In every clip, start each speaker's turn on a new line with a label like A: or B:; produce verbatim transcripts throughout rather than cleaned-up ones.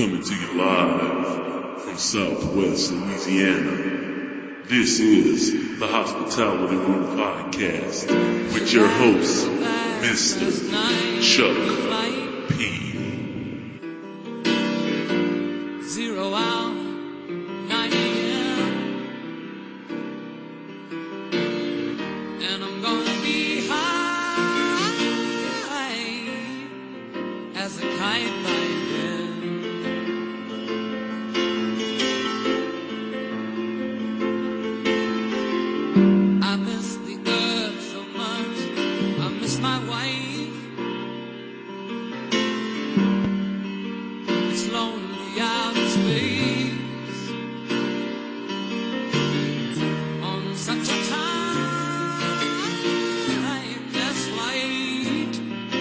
A: Coming to you live from Southwest Louisiana. This is the Hospitality Room Podcast with your host, Mister Chuck P.
B: Zero hour, nine a.m. And I'm gonna be high as a kite by then. I miss the earth so much. I miss my wife. It's lonely out in space on such a timeless flight.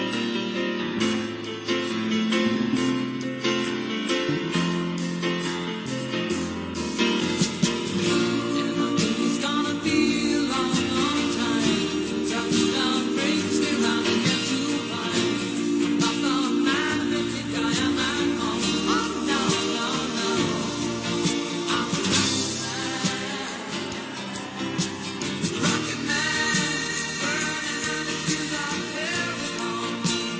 B: And I think it's gonna be a long, long time till touchdown brings me round again to find I'm not the man that think I am at home. Oh no, no, no, I'm a rocket man, burning and it feels like very long.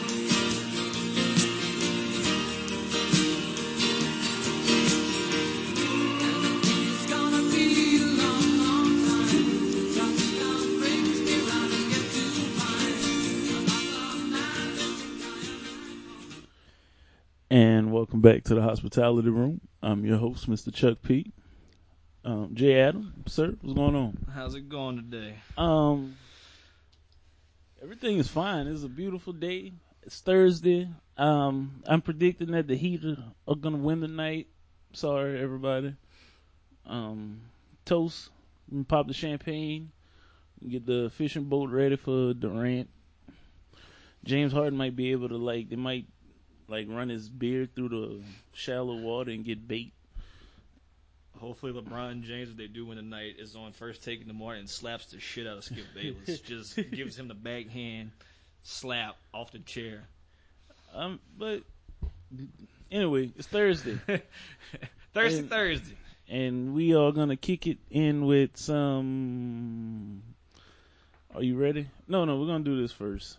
B: And I think it's gonna be a long, long time till touchdown brings me round again to find I'm not the man that think I am at home.
C: And welcome back to the Hospitality Room. I'm your host, Mister Chuck P. Um, Jay Adam, sir, what's going on?
D: How's it going today?
C: Um, everything is fine. It's a beautiful day. It's Thursday. Um, I'm predicting that the Heat are, are gonna win tonight. Sorry, everybody. Um, toast and pop the champagne. Get the fishing boat ready for Durant. James Harden might be able to like. They might like run his beard through the shallow water and get bait.
D: Hopefully LeBron James, if they do win tonight, is on first take in the morning and slaps the shit out of Skip Bayless. Just gives him the backhand slap off the chair.
C: Um, but anyway, it's Thursday,
D: Thursday,
C: And-
D: Thursday.
C: and we are gonna kick it in with some. Are you ready? No, no, we're gonna do this first.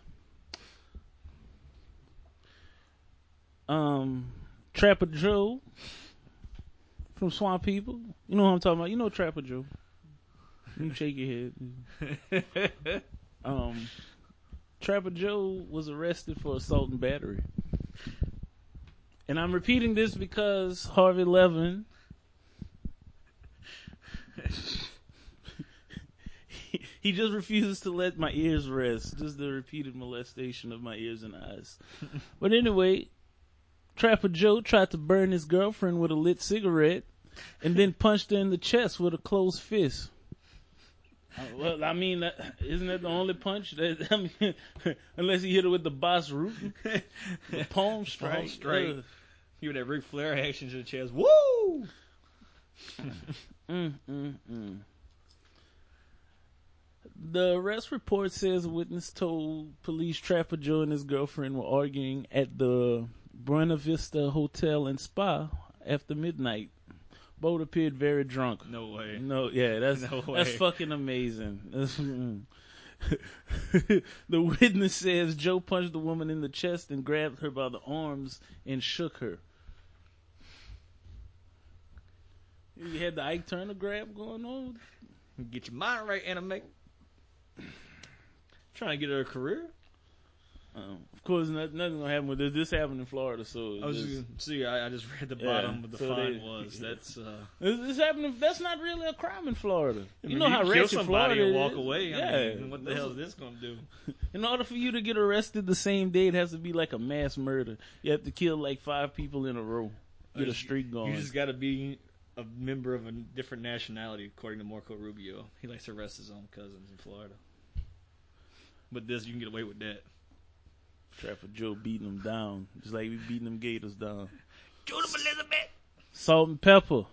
C: Um, Trapper Joe from Swamp People. You know what I'm talking about? You know Trapper Joe. You shake your head. Um, Trapper Joe was arrested for assault and battery. And I'm repeating this because Harvey Levin he, he just refuses to let my ears rest. Just the repeated molestation of my ears and eyes. But anyway, Trapper Joe tried to burn his girlfriend with a lit cigarette and then punched her in the chest with a closed fist. Uh, well, I mean, that, isn't that the only punch? That, I mean, unless he hit her with the boss root, the palm strike.
D: Palm strike.
C: Ugh.
D: Give that Ric Flair action to the chest. Woo!
C: Mm, mm, mm. The arrest report says a witness told police Trapper Joe and his girlfriend were arguing at the Buena Vista Hotel and Spa after midnight. Both appeared very drunk.
D: No way.
C: No, yeah, that's
D: No
C: that's
D: way.
C: fucking amazing. That's- mm. The witness says Joe punched the woman in the chest and grabbed her by the arms and shook her. You had the Ike Turner grab going on.
D: Get your mind right, anime. Trying to get her a career.
C: Um, of course, not, nothing gonna happen with this. This happened in Florida, so
D: I was
C: just,
D: just, see, I, I just read the
C: Yeah,
D: bottom of the
C: so
D: fine
C: they-
D: was. That's, uh...
C: this, this happened. That's not really a crime in Florida.
D: I
C: You
D: mean,
C: know how
D: you kill
C: ratchet
D: somebody
C: Florida
D: and walk
C: is.
D: away.
C: Yeah.
D: I mean, what the hell is this going to do?
C: In order for you to get arrested the same day, it has to be like a mass murder. You have to kill like five people in a row. Get a streak going.
D: You just got to be a member of a different nationality, according to Marco Rubio. He likes to arrest his own cousins in Florida. But this, you can get away with that.
C: Trapper Joe beating them down, just like we beating them Gators down.
D: Go to Elizabeth.
C: Salt and pepper.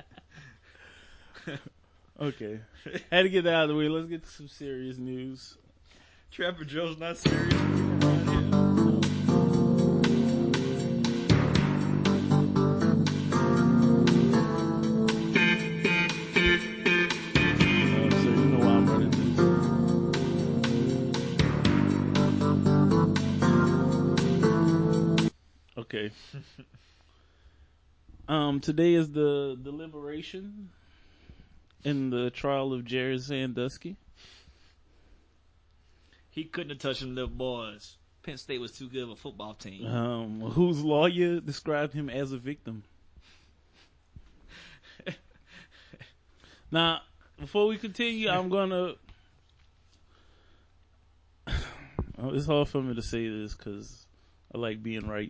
C: Okay. Had to get that out of the way. Let's get to some serious news.
D: Trapper Joe's not serious around here.
C: Uh, so you know why I'm running this. Okay. Um, today is the deliberation in the trial of Jerry Sandusky.
D: He couldn't have touched them little boys. Penn State was too good of a football team.
C: Um, whose lawyer described him as a victim. Now, before we continue, I'm gonna. Oh, it's hard for me to say this because I like being right.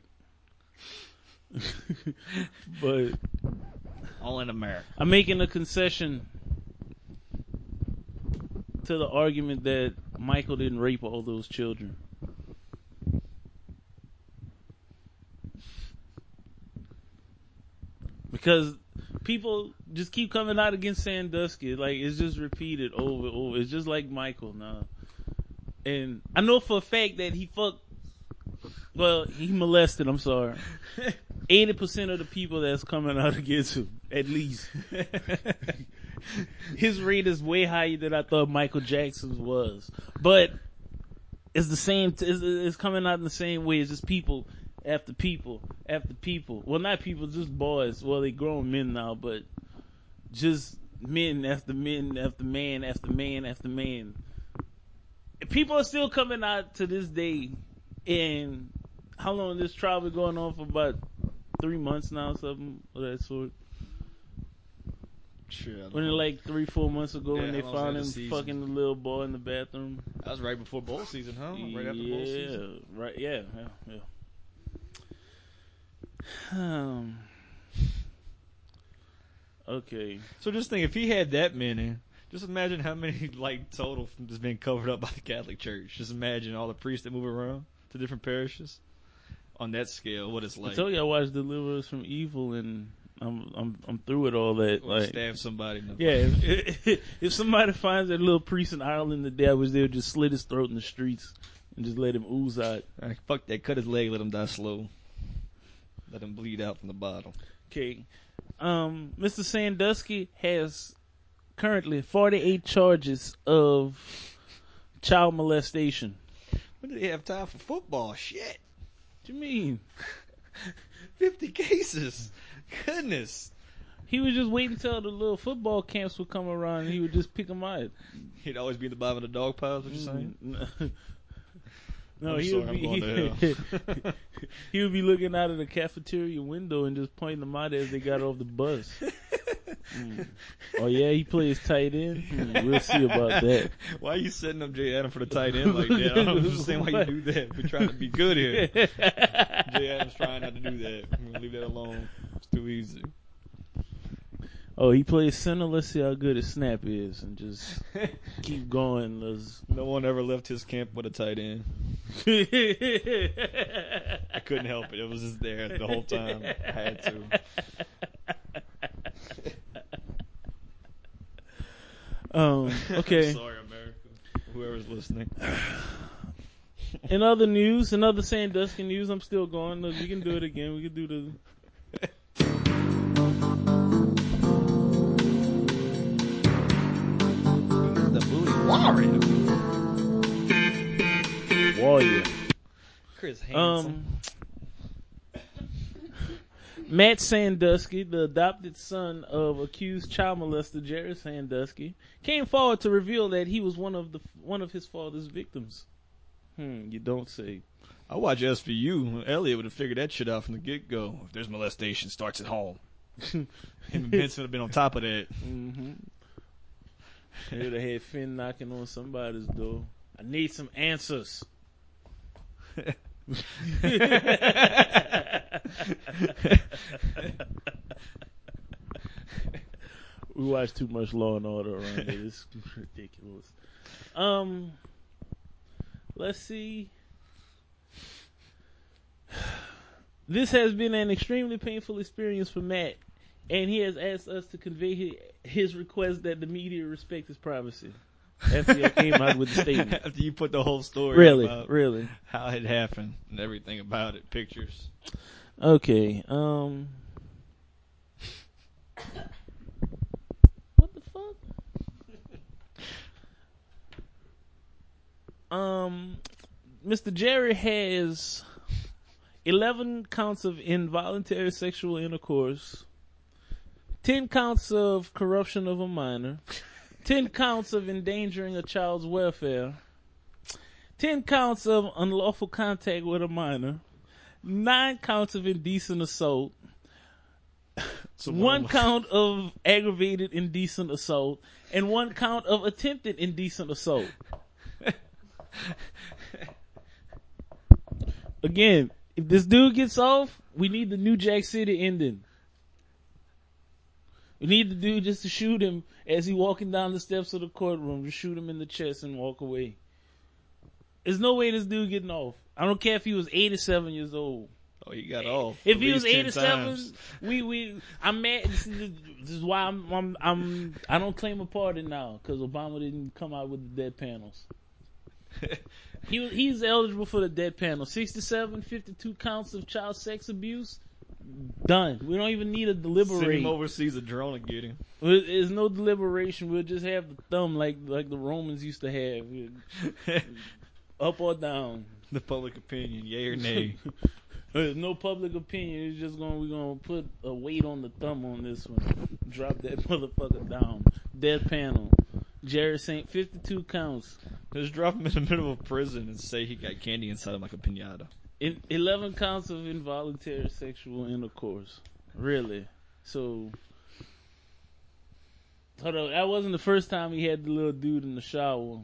C: But
D: All in America.
C: I'm making a concession to the argument that Michael didn't rape all those children. Because people just keep coming out against Sandusky. Like, it's just repeated over and over. It's just like Michael now. And I know for a fact that he fucked, well, he molested, I'm sorry, eighty percent of the people that's coming out against him, at least. His rate is way higher than I thought Michael Jackson's was. But it's the same, it's, it's coming out in the same way. It's just people after people after people. Well, not people, just boys. Well, they grown men now, but just men after men after man after man after man. People are still coming out to this day. And how long this trial been going on for? About three months now, something of that sort.
D: Sure.
C: When it like three, four months ago,
D: Yeah,
C: when they
D: how long's
C: found
D: that
C: him
D: the season?
C: fucking the little boy in the bathroom.
D: That was right before bowl season, huh? Right after bowl season.
C: Yeah, right. Yeah, yeah, yeah. Um. Okay.
D: So just think, if he had that many, just imagine how many, like, total from just being covered up by the Catholic Church. Just imagine all the priests that move around to different parishes. On that scale, what it's like.
C: I told you I watched Deliver Us from Evil, and I'm I'm I'm through with all that.
D: Or
C: Like,
D: stab somebody. In the
C: yeah, if, if somebody finds that little priest in Ireland today, I wish they would just slit his throat in the streets and just let him ooze out.
D: Right, fuck that. Cut his leg. Let him die slow. Let him bleed out from the bottom.
C: Okay. Um, Mister Sandusky has currently forty-eight charges of child molestation.
D: When did he have time for football? Shit.
C: What you mean?
D: fifty cases. Goodness.
C: He was just waiting until the little football camps would come around and he would just pick them out.
D: He'd always be in the bottom of the dog piles, what you saying?
C: Mm, No,
D: I'm
C: he
D: sorry,
C: would
D: I'm
C: be
D: going to
C: he,
D: hell.
C: he would be looking out of the cafeteria window and just pointing them out as they got off the bus. Mm. Oh yeah, he plays tight end. Hmm, we'll see about that.
D: Why are you setting up Jay Adams for the tight end like that? I don't understand why you do that. We're trying to be good here. Jay Adams trying not to do that. I'm gonna leave that alone. It's too easy.
C: Oh, he plays center. Let's see how good his snap is, and just keep going. Let's...
D: No one ever left his camp with a tight end. I couldn't help it. It was just there the whole time. I had to.
C: Um, okay.
D: I'm sorry, America. Whoever's listening.
C: In other news, in other Sandusky news, I'm still going. Look, we can do it again. We can do the.
D: He's the booty warrior.
C: Warrior.
D: Chris Hansen.
C: Um, Matt Sandusky, the adopted son of accused child molester Jerry Sandusky, came forward to reveal that he was one of the one of his father's victims. Hmm, you don't say.
D: I watch S V U. Elliot would have figured that shit out from the get-go. If there's molestation, starts at home. Him and Vince would have been on top of that.
C: Mm-hmm. They would have had Finn knocking on somebody's door. I need some answers. We watch too much Law and Order around here. It's ridiculous. Um, let's see. This has been an extremely painful experience for Matt, and he has asked us to convey his, his request that the media respect his privacy. after I came out with the statement.
D: After you put the whole story
C: Really,
D: about
C: really.
D: how it happened and everything about it, pictures.
C: Okay, um. What the fuck? Um, Mister Jerry has eleven counts of involuntary sexual intercourse, ten counts of corruption of a minor, ten counts of endangering a child's welfare, ten counts of unlawful contact with a minor, nine counts of indecent assault,
D: So
C: one
D: of-
C: count of aggravated indecent assault, and one count of attempted indecent assault. Again, if this dude gets off, we need the New Jack City ending. We need the dude just to shoot him as he walking down the steps of the courtroom, just shoot him in the chest and walk away. There's no way this dude getting off. I don't care if he was eighty-seven years old.
D: Oh, he got off.
C: If
D: at
C: he was
D: least ten
C: eighty-seven,
D: times.
C: we we I'm mad. This is, this is why I'm, I'm I'm I don't claim a pardon now because Obama didn't come out with the death panels. He was he's eligible for the death panel. sixty-seven, fifty-two counts of child sex abuse. Done. We don't even need a
D: Send him
C: deliberate.
D: overseas, a drone to get him.
C: There's no deliberation. We'll just have the thumb like like the Romans used to have, up or down.
D: The public opinion, yay or nay.
C: There's no public opinion. It's just gonna we're gonna put a weight on the thumb on this one. Drop that motherfucker down. Death panel. Jerry Saint, fifty-two counts.
D: Just drop him in the middle of prison and say he got candy inside him like a pinata.
C: In, eleven counts of involuntary sexual intercourse. Really? So, hold on. That wasn't the first time he had the little dude in the shower.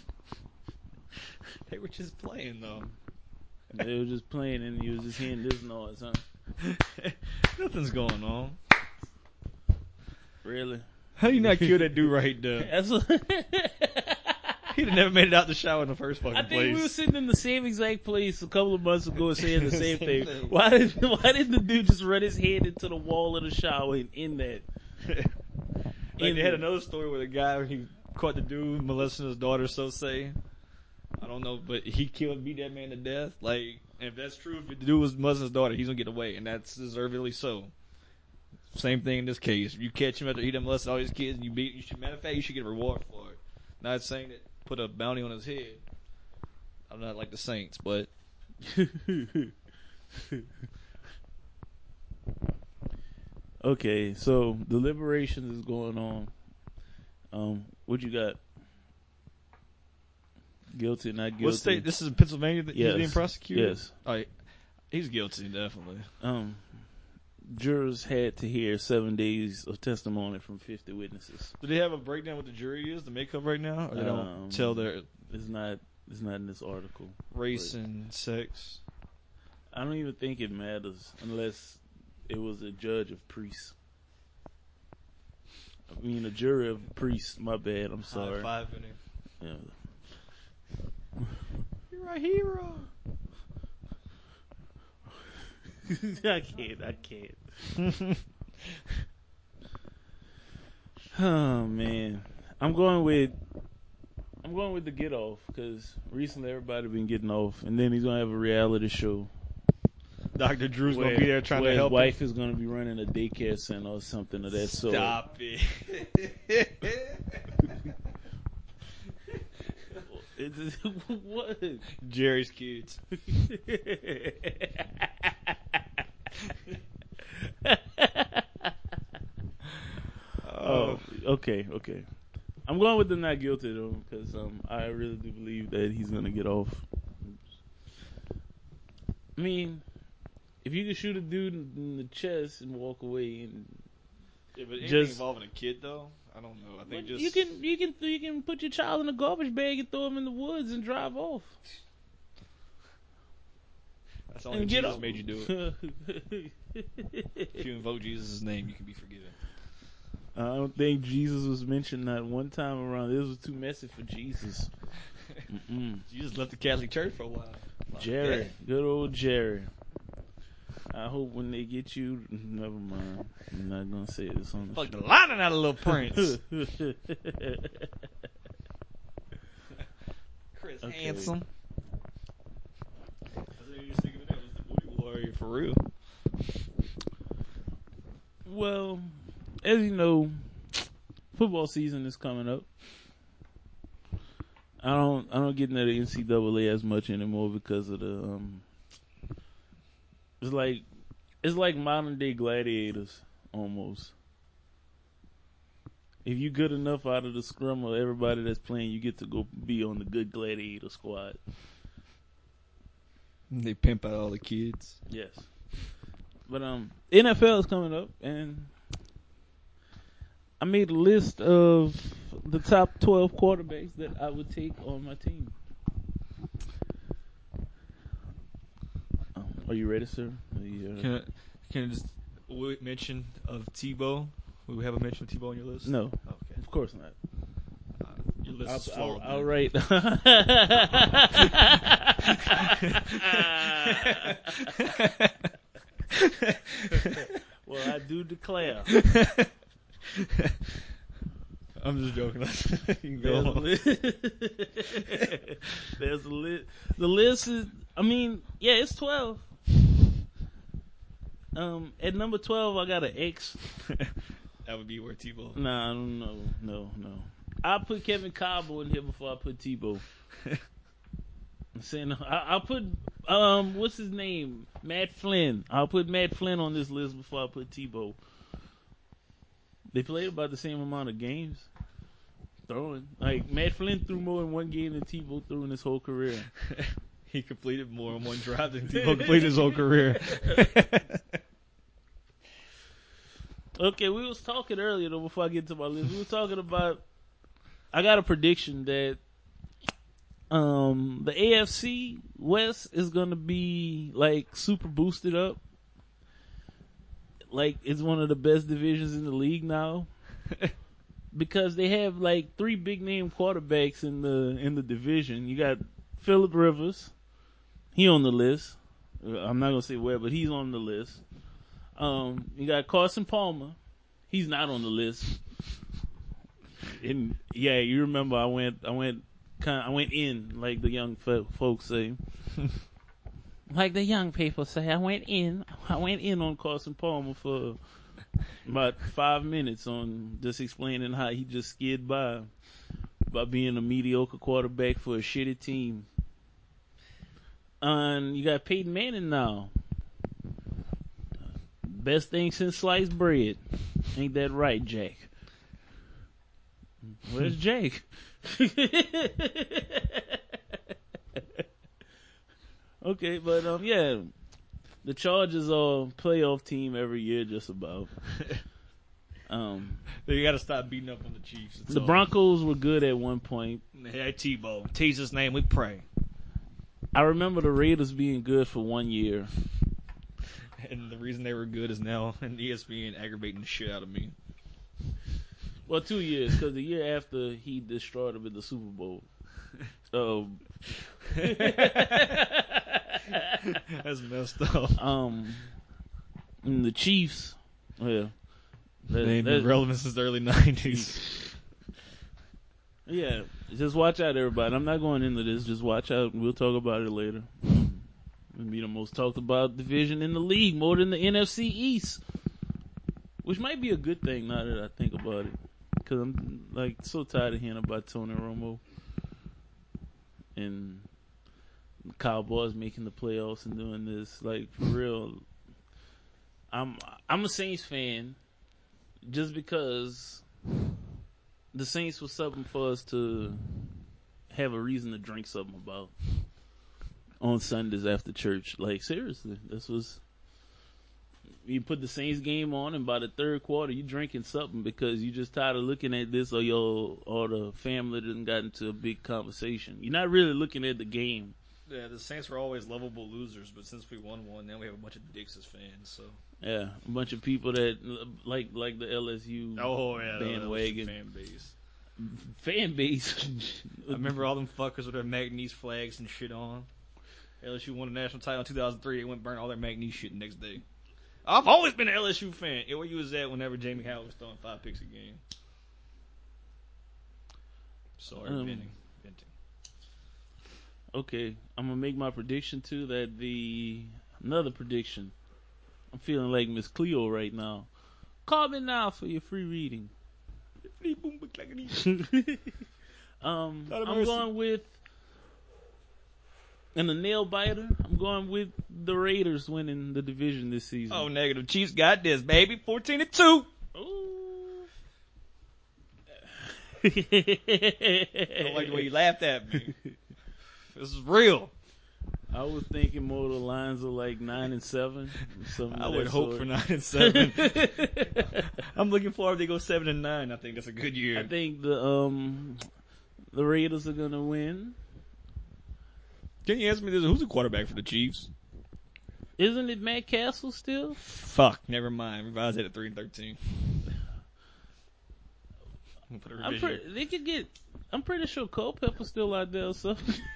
D: They were just playing though.
C: They were just playing and he was just hearing this noise, huh?
D: Nothing's going on.
C: Really?
D: How do you not kill that dude right there?
C: That's what
D: He'd have never made it out the shower in the first fucking
C: I think
D: place.
C: we were sitting in the same exact place a couple of months ago saying the same,
D: Same
C: thing.
D: thing.
C: Why did Why did the dude just run his head into the wall of the shower and in that?
D: Like
C: In
D: they had
C: the-
D: another story where the guy he caught the dude molesting his daughter. So say, I don't know, but he killed, beat that man to death. Like, and if that's true, if the dude was molesting his daughter, he's gonna get away, and that's deservedly so. Same thing in this case. If you catch him after he done molested all his kids, and you beat, you should. Matter of fact, you should get a reward for it. Not saying that put a bounty on his head. I'm not like the Saints, but
C: Okay, so deliberations is going on. Um, what you got? Guilty, not guilty.
D: what state? This is in Pennsylvania that
C: Yes.
D: he's being prosecuted.
C: Yes.
D: Oh, he's guilty, definitely.
C: Um, jurors had to hear seven days of testimony from fifty witnesses.
D: Do they have a breakdown what the jury is, the makeup right now, or they don't
C: Um,
D: tell their
C: It's not. It's not in this article.
D: race
C: but
D: and sex?
C: I don't even think it matters unless it was a judge of priests. I mean, a jury of priests. My bad. I'm sorry.
D: High five in him.
C: Yeah.
D: You're a hero.
C: I can't. I can't. Oh man, I'm going with. I'm going with the get off because recently everybody been getting off, and then he's gonna have a reality show.
D: Doctor Drew's
C: where-
D: gonna be there trying
C: where
D: to
C: his
D: help
C: wife is gonna be running a daycare center or something of that
D: him.
C: sort.
D: Stop it.
C: It's- what?
D: Jerry's kids.
C: Oh, okay, okay. I'm going with the not guilty though, because um, I really do believe that he's gonna get off. I mean, if you can shoot a dude in the chest and walk away, and
D: Yeah, but anything
C: Just-
D: involving a kid though, I don't know. I think just
C: you can you can you can put your child in a garbage bag and throw him in the woods and drive off.
D: that's only
C: And
D: if
C: get
D: Jesus
C: off.
D: made you do it. If you invoke Jesus' name, you can be forgiven.
C: I don't think Jesus was mentioned not one time around. This was too messy for Jesus. Mm-mm.
D: Jesus left the Catholic Church for a while.
C: Jerry,
D: Yeah.
C: good old Jerry. I hope when they get you, never mind. I'm not gonna say this on the
D: Fuck the lining out of little Prince.
C: show. Okay.
D: Handsome. I was just thinking of that was the booty warrior for real.
C: Well, as you know, football season is coming up. I don't I don't get into the N C double A as much anymore because of the um it's like it's like modern day gladiators almost. If you good enough out of the scrum of everybody that's playing, you get to go be on the good gladiator squad.
D: They pimp out all the kids.
C: Yes. But um N F L is coming up and I made a list of the top twelve quarterbacks that I would take on my team. Um, are you ready, sir? Are you, uh,
D: Can I, can I just w- mention of Tebow? Will we have a mention of Tebow on your list?
C: No,
D: Okay.
C: of course not.
D: Uh, your list
C: I'll,
D: is
C: I'll,
D: flawed.
C: I'll
D: man.
C: write. Well, I do declare.
D: I'm just joking. You can
C: There's
D: go
C: a
D: on.
C: list. There's a list. The list is. I mean, yeah, it's twelve. Um, at number twelve, I got an X.
D: That would be where Tebow.
C: Nah, no, no, no. I put Kevin Cabo in here before I put Tebow. I'm saying I, I'll put um, what's his name? Matt Flynn. I'll put Matt Flynn on this list before I put Tebow. They played about the same amount of games. Throwing like Matt Flynn threw more in one game than Tebow threw in his whole career.
D: He completed more in one drive than Tebow completed his whole career.
C: Okay, we was talking earlier though. Before I get to my list, we were talking about. I got a prediction that um the A F C West is gonna be like super boosted up. Like it's one of the best divisions in the league now. Because they have like three big name quarterbacks in the in the division. You got Phillip Rivers, he on the list. I'm not gonna say where, but he's on the list. Um, you got Carson Palmer, he's not on the list. And yeah, you remember I went, I went, kind, I went in like the young fo- folks say, like the young people say. I went in, I went in on Carson Palmer for about five minutes on just explaining how he just skid by by being a mediocre quarterback for a shitty team. And you got Peyton Manning now. Best thing since sliced bread. Ain't that right, Jack? Where's Jake? Okay, but um, yeah, the Chargers are a playoff team every year, just about. Um,
D: You got to stop beating up on the Chiefs. It's
C: the
D: all.
C: Broncos were good at one point.
D: Hey, Tebow. Tease his name, we pray.
C: I remember the Raiders being good for one year.
D: And the reason they were good is now and E S P N aggravating the shit out of me.
C: Well, two years, because the year after he destroyed them in the Super Bowl. Um,
D: That's messed up.
C: um, and the Chiefs, well, that,
D: They ain't
C: that-
D: been relevant since the early nineties.
C: yeah, just watch out, everybody. I'm not going into this. Just watch out. We'll talk about it later. It'll be the most talked about division in the league, more than the N F C East, which might be a good thing now that I think about it. Because I'm like so tired of hearing about Tony Romo and the Cowboys making the playoffs and doing this. Like for real, I'm I'm a Saints fan just because the Saints was something for us to have a reason to drink something about on Sundays after church. Like seriously, this was. You put the Saints game on, and by the third quarter, you drinking something because you just tired of looking at this, or your or the family didn't got into a big conversation. You're not really looking at the game.
D: Yeah, the Saints were always lovable losers, but since we won one, now we have a bunch of dicks as fans. So.
C: Yeah, a bunch of people that like like the L S U
D: Oh yeah,
C: bandwagon
D: fan base.
C: fan base.
D: I remember all them fuckers with their McNeese flags and shit on. L S U won the national title in two thousand three. They went and burned all their McNeese shit the next day. I've always been an L S U fan. Where you was at whenever Jamie Howard was throwing five picks a game? Sorry,
C: Um,
D: venting. venting.
C: Okay, I'm gonna make my prediction too. That the another prediction. I'm feeling like Miss Cleo right now. Call me now for your free reading. um,
D: Lot of
C: I'm
D: mercy.
C: going with in a nail biter. I'm going with the Raiders winning the division this season.
D: Oh, negative. Chiefs got this, baby. fourteen to two.
C: Ooh.
D: I don't like the way you laughed at me. This is real.
C: I was thinking more of the lines of like nine and seven. Something
D: I
C: of
D: would
C: that
D: hope
C: sort.
D: for nine and seven. I'm looking forward if they go seven and nine. I think that's a good year.
C: I think the um the Raiders are gonna win.
D: Can you answer me this? Who's the quarterback for the Chiefs?
C: Isn't it Matt Castle still?
D: Fuck, never mind. Revise it at three and thirteen. I'm gonna put a
C: I'm
D: revision.
C: pretty. They could get. I'm pretty sure Culpepper's still out there. So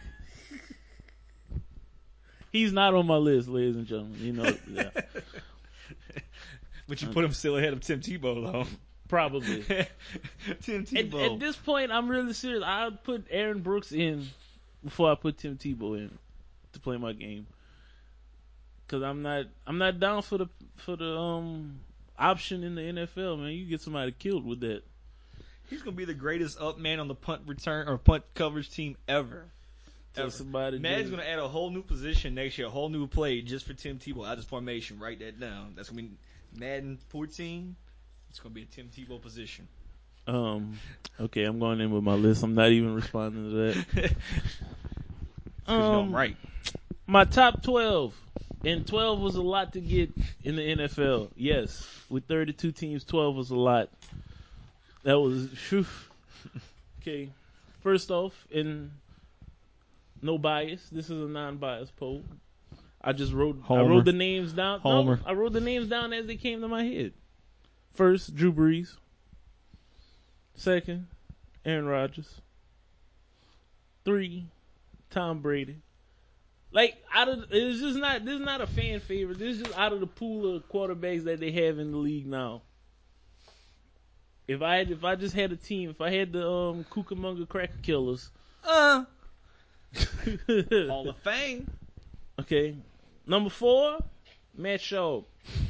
C: he's not on my list, ladies and gentlemen. You know, yeah,
D: But you put him still ahead of Tim Tebow, though.
C: probably.
D: Tim
C: At,
D: Tebow.
C: at this point, I'm really serious. I'd put Aaron Brooks in before I put Tim Tebow in to play my game. Cause I'm not. I'm not down for the for the um option in the N F L, man. You get somebody killed with that.
D: He's gonna be the greatest up man on the punt return or punt coverage team ever.
C: Tell
D: Ever.
C: somebody.
D: Madden's
C: do-
D: gonna add a whole new position next year, a whole new play just for Tim Tebow out of this formation. Write that down. That's gonna be Madden fourteen. It's gonna be a Tim Tebow position.
C: Um. Okay, I'm going in with my list. I'm not even responding to that.
D: Because you know I'm
C: Um,
D: right.
C: My top twelve, and twelve was a lot to get in the N F L. Yes, with thirty-two teams, twelve was a lot. That was phew. Okay. First off, and no bias. This is a non-biased poll. I just wrote. I
D: Homer.
C: wrote the names down.
D: Homer.
C: No, I wrote the names down as they came to my head. First, Drew Brees. Second, Aaron Rodgers. Three, Tom Brady. Like out of it's just not this is not a fan favorite. This is just out of the pool of quarterbacks that they have in the league now. If I had, if I just had a team, if I had the um Cucamonga Cracker Killers,
D: Uh, Hall of Fame.
C: okay. Number four, Matt Schaub.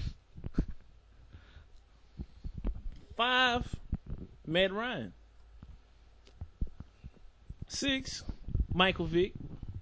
C: Five, Matt Ryan. Six, Michael Vick.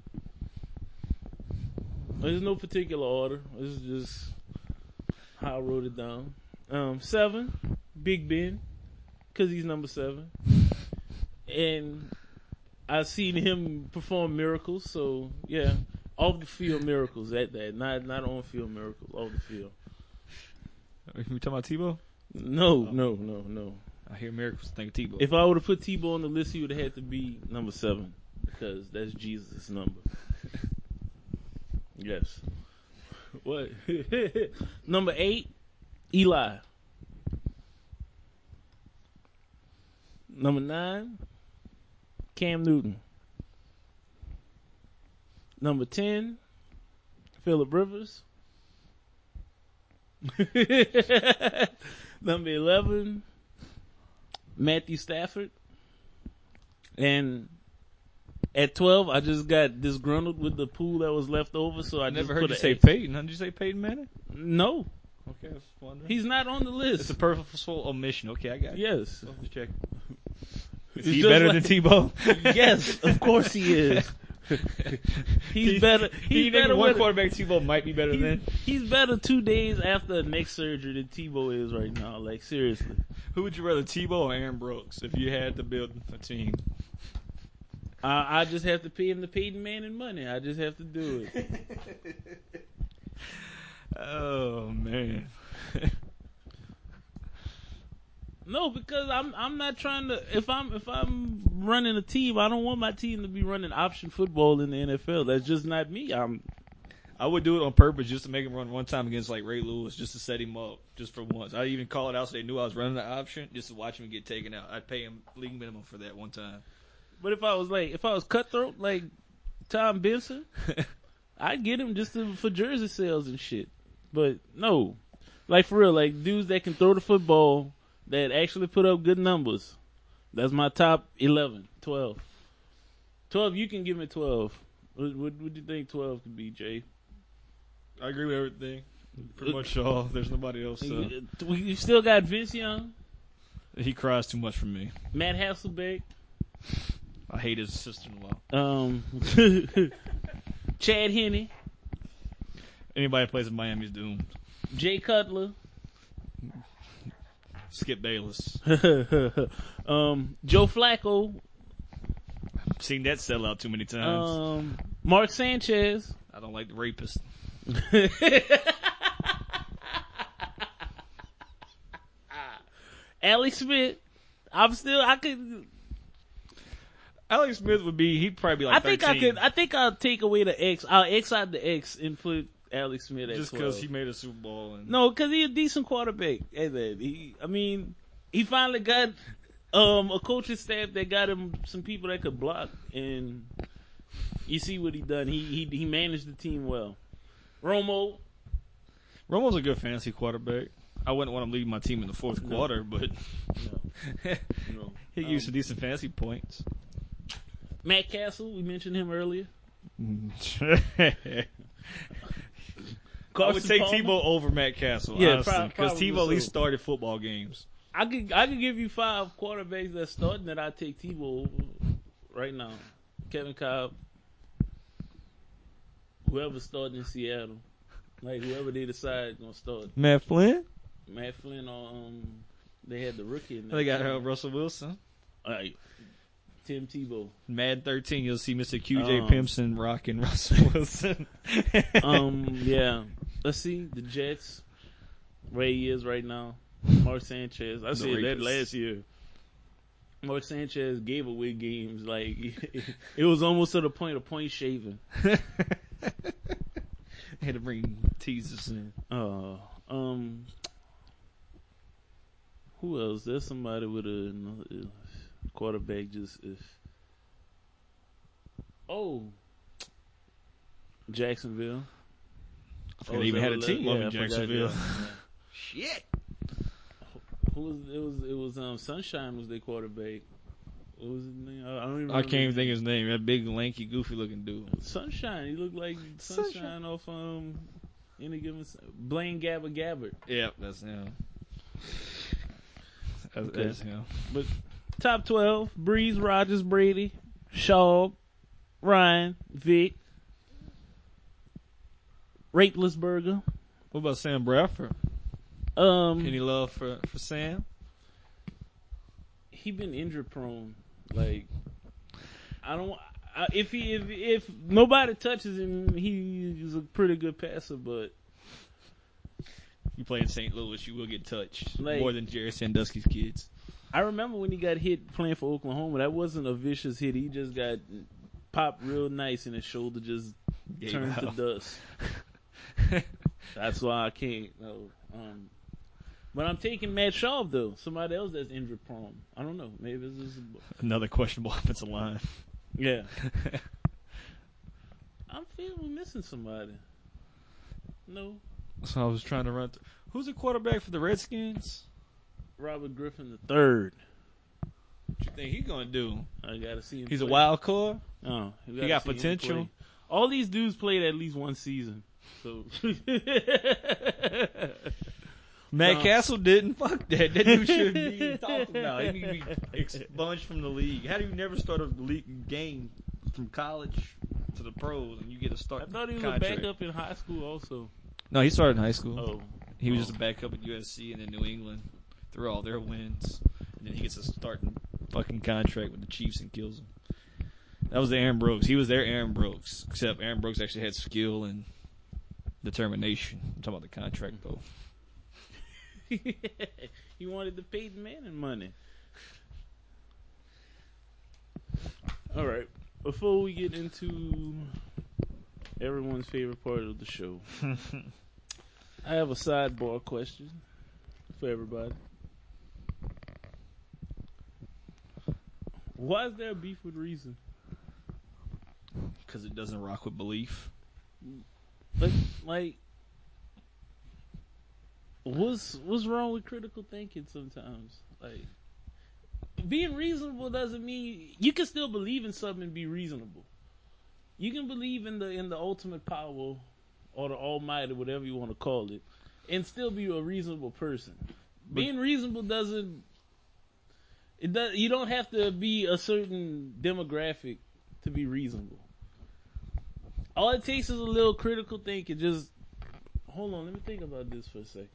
C: There's no particular order. This is just how I wrote it down. Um, seven, Big Ben, because he's number seven. And I've seen him perform miracles, so yeah. Off the field miracles at that. Not not on field miracles, off the field.
D: Are we talking about Tebow?
C: No, no, no, no.
D: I hear miracles. Think of Tebow.
C: If I would have put Tebow on the list, he would have had to be number seven. Because that's Jesus' number. Yes. What? Number eight, Eli. Number nine, Cam Newton. Number ten, Phillip Rivers. Number eleven, Matthew Stafford. And at twelve, I just got disgruntled with the pool that was left over, so I,
D: I
C: just
D: never heard
C: put
D: you
C: a
D: say
C: X.
D: Peyton. How did you say Peyton Manning?
C: No,
D: Okay, I was wondering.
C: he's not on the list.
D: It's a purposeful omission. Okay, I got it.
C: Yes.
D: I'll just check. Is
C: It's
D: he
C: just
D: better
C: like-
D: than Tebow?
C: Yes, of course he is. He's
D: He-
C: better.
D: He
C: He's
D: named
C: better.
D: one
C: with-
D: quarterback Tebow might be better
C: He's,
D: than.
C: he's better two days after a neck surgery than Tebow is right now. Like seriously.
D: Who would you rather, Tebow or Aaron Brooks, if you had to build a team?
C: I, I just have to pay him the Peyton Manning money. I just have to do it.
D: Oh man.
C: No, because I'm I'm not trying to. If I'm if I'm running a team, I don't want my team to be running option football in the N F L. That's just not me. I'm.
D: I would do it on purpose just to make him run one time against like Ray Lewis, just to set him up, just for once. I'd even call it out so they knew I was running the option, just to watch him get taken out. I'd pay him league minimum for that one time.
C: But if I was like, if I was cutthroat like Tom Benson, I'd get him just to, for jersey sales and shit. But no, like for real, like dudes that can throw the football that actually put up good numbers. That's my top eleven, twelve. twelve, you can give me twelve. What, what, what do you think twelve could be, Jay?
D: I agree with everything. Pretty much all. There's nobody else. So.
C: You, you still got Vince Young,
D: He cries too much for me.
C: Matt Hasselbeck,
D: I hate his sister-in-law.
C: um, Chad Henne,
D: Anybody that plays in Miami's doomed.
C: Jay Cutler,
D: Skip Bayless.
C: um, Joe Flacco,
D: Seen that sell out too many times.
C: um, Mark Sanchez.
D: I don't like the rapist.
C: Alex Smith. I'm still. I could.
D: Alex Smith would be. He'd probably be like
C: I think
D: thirteen.
C: I could. I think I'll take away the X. I'll X out the X and put Alex Smith at
D: just
C: twelve.
D: because he made a Super Bowl. And
C: No, because he's a decent quarterback. Hey, man, he, I mean, he finally got um, a coaching staff that got him some people that could block, and you see what he done. He he he managed the team well. Romo,
D: Romo's a good fantasy quarterback. I wouldn't want him leading my team in the fourth
C: No.
D: quarter, but
C: no, no.
D: he
C: Um,
D: used some decent fantasy points.
C: Matt Castle, we mentioned him earlier.
D: I would
C: Carson
D: take
C: Palmer.
D: Tebow over Matt Castle,
C: Yeah,
D: honestly,
C: prob-
D: because
C: probably
D: Tebow at least
C: so.
D: started football games.
C: I could I could give you five quarterbacks that starting that I take Tebow over right now. Kevin Cobb, whoever's starting in Seattle, like whoever they decide gonna start.
D: Matt Flynn?
C: Matt Flynn or um, they had the rookie in there.
D: They got uh, Russell Wilson.
C: Alright, Tim Tebow.
D: Mad thirteen, you'll see Mister Q J
C: Um,
D: Pimpson rocking Russell Wilson.
C: Um, yeah. Let's see the Jets. Where he is right now. Mark Sanchez. I said that
D: rapist.
C: last year. Mark Sanchez gave away games like it was almost to the point of point shaving.
D: Had to bring teasers in.
C: Uh, um, who else? There's somebody with a uh, quarterback. Just if oh, Jacksonville.
D: They even had a team
C: yeah,
D: over in
C: I forgot,
D: Jacksonville.
C: yeah, yeah.
D: Shit.
C: Who was it? Was it was um Sunshine was their quarterback? What was his name? I, I don't even.
D: I can't even
C: remember.
D: think of his name. That big, lanky, goofy looking dude.
C: Sunshine. He looked like Sunshine,
D: Sunshine.
C: off um any given Blaine Gabbert Gabbert.
D: Yep, that's him. That's,
C: Okay.
D: that's him.
C: But top twelve: Breeze, Rogers, Brady, Shaw, Ryan, Vic, Rapelessburger.
D: What about Sam Bradford?
C: Um,
D: Any love for, for Sam?
C: he been injury prone. Like I don't. I, if he if if nobody touches him, he's a pretty good passer. But
D: You play in Saint Louis, you will get touched
C: Like-
D: more than Jerry Sandusky's kids.
C: I remember when he got hit playing for Oklahoma. That wasn't a vicious hit. He just got popped real nice, and his shoulder just
D: Gave
C: turned to
D: out.
C: dust. That's why I can't. No. Um, but I'm taking Matt Schaub though. Somebody else that's injury prone. I don't know. Maybe this is.
D: Another questionable offensive line.
C: Yeah. I'm feeling we're missing somebody. No.
D: So I was trying to run. Th- Who's the quarterback for the Redskins?
C: Robert Griffin the third.
D: What you think he's gonna do?
C: I gotta see him.
D: He's a
C: play.
D: wild card.
C: Oh, we
D: He
C: gotta
D: got
C: see him
D: potential.
C: play. All these dudes played at least one season. So
D: Matt
C: No.
D: Castle didn't. Fuck that. That dude shouldn't be talked about. He need to be expunged from the league. How do you never start a league game from college to the pros and you get a
C: I
D: start?
C: thought he was
D: contract?
C: a backup in high school also.
D: No, he started in high school.
C: Oh.
D: He was
C: Oh.
D: just a backup at U S C and then New England through all their wins. And then he gets a starting fucking contract with the Chiefs and kills them. That was the Aaron Brooks. He was their Aaron Brooks. Except Aaron Brooks actually had skill and determination. I'm talking about the contract, though.
C: He wanted the Peyton Manning money. All right. Before we get into everyone's favorite part of the show, I have a sidebar question for everybody. Why is there a beef with Reason?
D: Because it doesn't rock with belief.
C: Like, like, what's what's wrong with critical thinking sometimes? Like, being reasonable doesn't mean you can still believe in something and be reasonable. You can believe in the in the ultimate power or the Almighty, whatever you want to call it, and still be a reasonable person. Being reasonable doesn't. It does. You don't have to be a certain demographic to be reasonable. All it takes is a little critical thinking. Just hold on. Let me think about this for a second.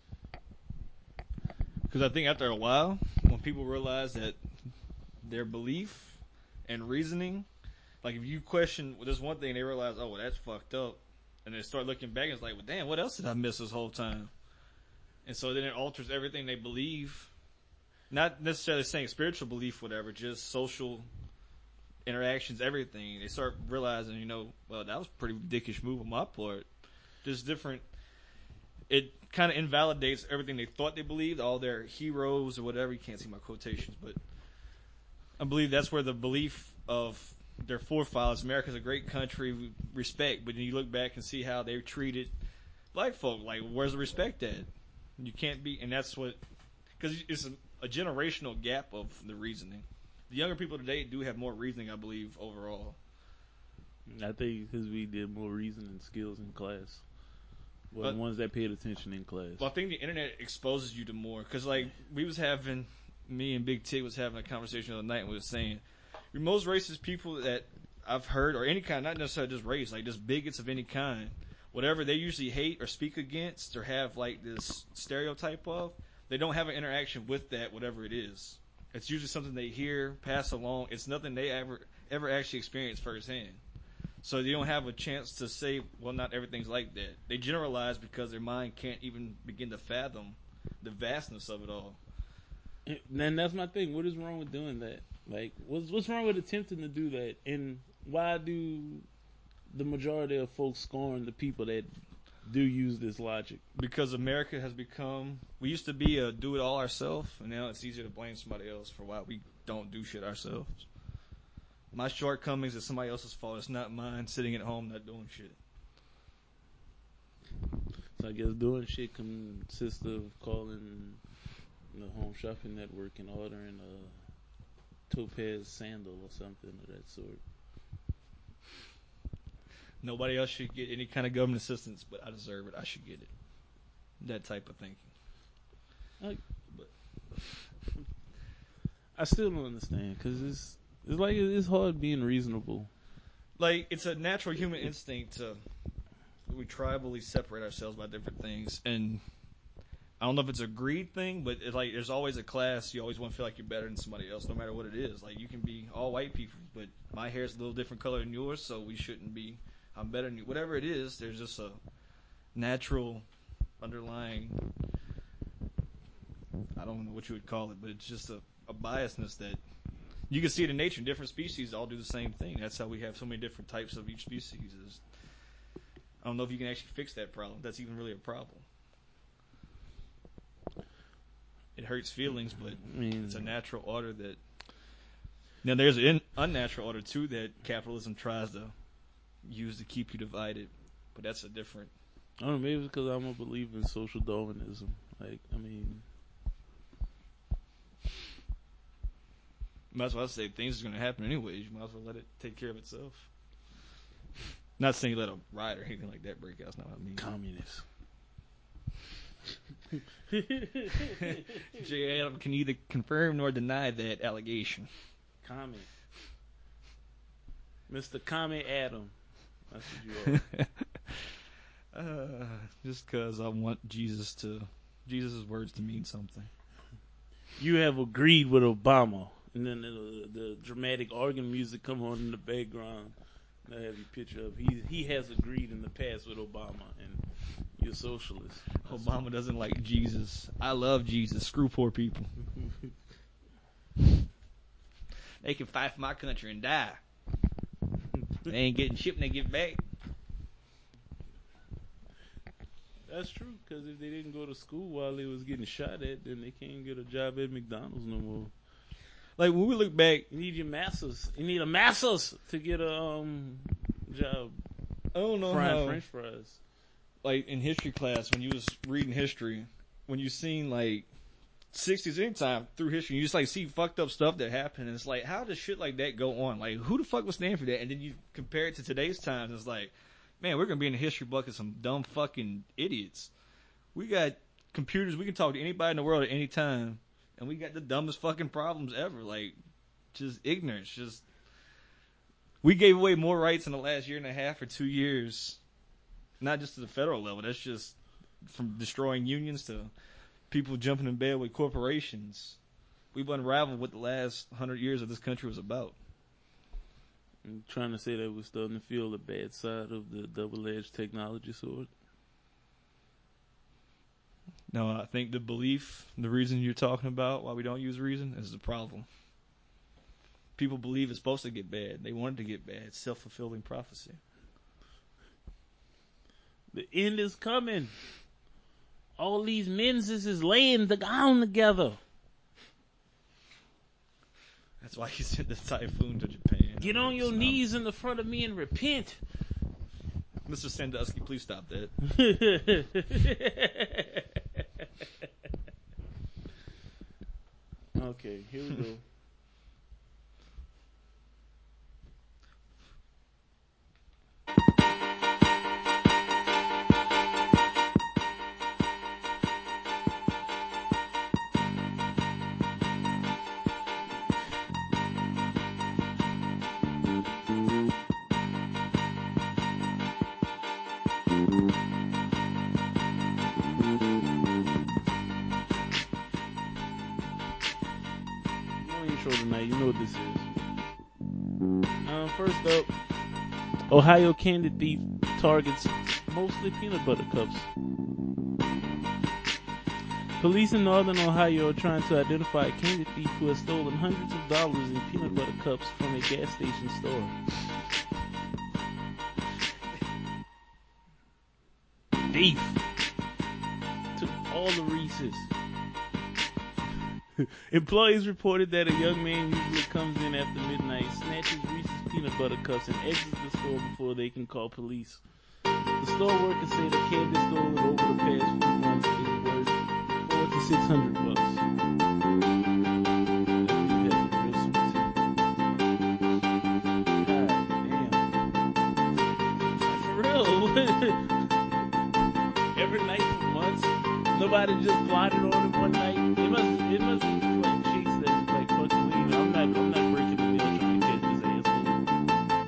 D: Because I think after a while, when people realize that their belief and reasoning, like if you question this one thing, they realize, oh, well, that's fucked up. And they start looking back and it's like, well, damn, what else did I miss this whole time? And so then it alters everything they believe. Not necessarily saying spiritual belief, whatever, just social interactions, everything. They start realizing, you know, well, that was a pretty dickish move on my part. Just different. It kind of invalidates everything they thought they believed, all their heroes or whatever. You can't see my quotations, but I believe that's where the belief of their forefathers, America's a great country, we respect, but then you look back and see how they treated black folk. Like, where's the respect at? You can't be, and that's what, because it's a, a generational gap of the reasoning. The younger people today do have more reasoning, I believe, overall.
C: I think because we did more reasoning skills in class. Well,
D: But-
C: the ones that paid attention in class.
D: Well, I think the internet exposes you to more, because like we was having, me and Big T was having a conversation the other night, and we was saying, the most racist people that I've heard, or any kind, not necessarily just race, like just bigots of any kind, whatever they usually hate or speak against or have like this stereotype of, they don't have an interaction with that, whatever it is. It's usually something they hear, pass along. It's nothing they ever ever actually experience firsthand. So they don't have a chance to say, well, not everything's like that. They generalize because their mind can't even begin to fathom the vastness of it all.
C: And that's my thing. What is wrong with doing that? Like, what's what's wrong with attempting to do that? And why do the majority of folks scorn the people that do use this logic?
D: Because America has become, we used to be a do it all ourselves, and now it's easier to blame somebody else for why we don't do shit ourselves. My shortcomings is somebody else's fault. It's not mine sitting at home not doing shit.
C: So I guess doing shit consists of calling the Home Shopping Network and ordering a Topaz sandal or something of that sort.
D: Nobody else should get any kind of government assistance, but I deserve it. I should get it. That type of thinking.
C: Like, but I still don't understand because it's it's like it's hard being reasonable.
D: Like, it's a natural human instinct to, we tribally separate ourselves by different things. And I don't know if it's a greed thing, but it's like there's always a class. You always want to feel like you're better than somebody else, no matter what it is. Like, you can be all white people, but my hair's a little different color than yours, so we shouldn't be, I'm better than you. Whatever it is, there's just a natural underlying, I don't know what you would call it, but it's just a, a biasness that you can see it in nature. Different species all do the same thing. That's how we have so many different types of each species. Is I don't know if you can actually fix that problem. That's even really a problem. It hurts feelings, but
C: I mean,
D: it's a natural order that. Now, there's an unnatural order too that capitalism tries to use to keep you divided, but that's a different.
C: I don't know, maybe it's because I'm a believer in social Darwinism. Like, I mean,
D: Might as well say things are going to happen anyways. You might as well let it take care of itself. Not saying you let a riot or anything like that break out. That's not what I mean.
C: communist.
D: J. Adam can neither confirm nor deny that allegation.
C: Commie. Mister Commie Adam. That's what you are.
D: uh, just because I want Jesus to, Jesus' words to mean something.
C: You have agreed with Obama. And then the, the dramatic organ music come on in the background. I have your picture of he he has agreed in the past with Obama, and you're a socialist.
D: Obama doesn't like Jesus. I love Jesus. Screw poor people. They can fight for my country and die. They ain't getting shit when they get back.
C: That's true, because if they didn't go to school while they was getting shot at, then they can't get a job at McDonald's no more.
D: Like, when we look back,
C: You need your masters. You need a masters to get a um job
D: I don't know
C: frying
D: how,
C: French fries.
D: like, in history class, when you was reading history, when you seen, like, sixties, anytime through history, you just like see fucked up stuff that happened, and it's like, how does shit like that go on? Like, who the fuck would stand for that? And then you compare it to today's times, it's like, man, we're gonna be in the history book of some dumb fucking idiots. We got computers, we can talk to anybody in the world at any time, and we got the dumbest fucking problems ever. Like, just ignorance. Just we gave away more rights in the last year and a half or two years, not just to the federal level. That's just from destroying unions to people jumping in bed with corporations. We've unraveled what the last hundred years of this country was about.
C: I'm trying to say that we're starting to feel the bad side of the double-edged technology sword.
D: No, I think the belief, the reason you're talking about why we don't use reason, is the problem. People believe it's supposed to get bad. They want it to get bad. It's self-fulfilling prophecy.
C: The end is coming. All these menses is laying the ground together.
D: That's why he sent the typhoon to Japan.
C: Get on your
D: Stop.
C: knees in the front of me and repent.
D: Mister Sandusky, please stop that.
C: Okay, here we go. No intro tonight, you know what this is. Um, first up, Ohio candy thief targets mostly peanut butter cups. Police in northern Ohio are trying to identify a candy thief who has stolen hundreds of dollars in peanut butter cups from a gas station store. Thief took all the Reese's. Employees reported that a young man usually comes in after midnight, snatches Reese's peanut butter cups, and exits the store before they can call police. The store workers say the candy stolen over the past few months is worth four to six hundred bucks. That dude has a real sweet tooth. God damn. For real. Every night for months, nobody just plotted on him one night. It must, it must be like cheeks that like fucking leave. I'm not, I'm not breaking the deal trying to catch this asshole.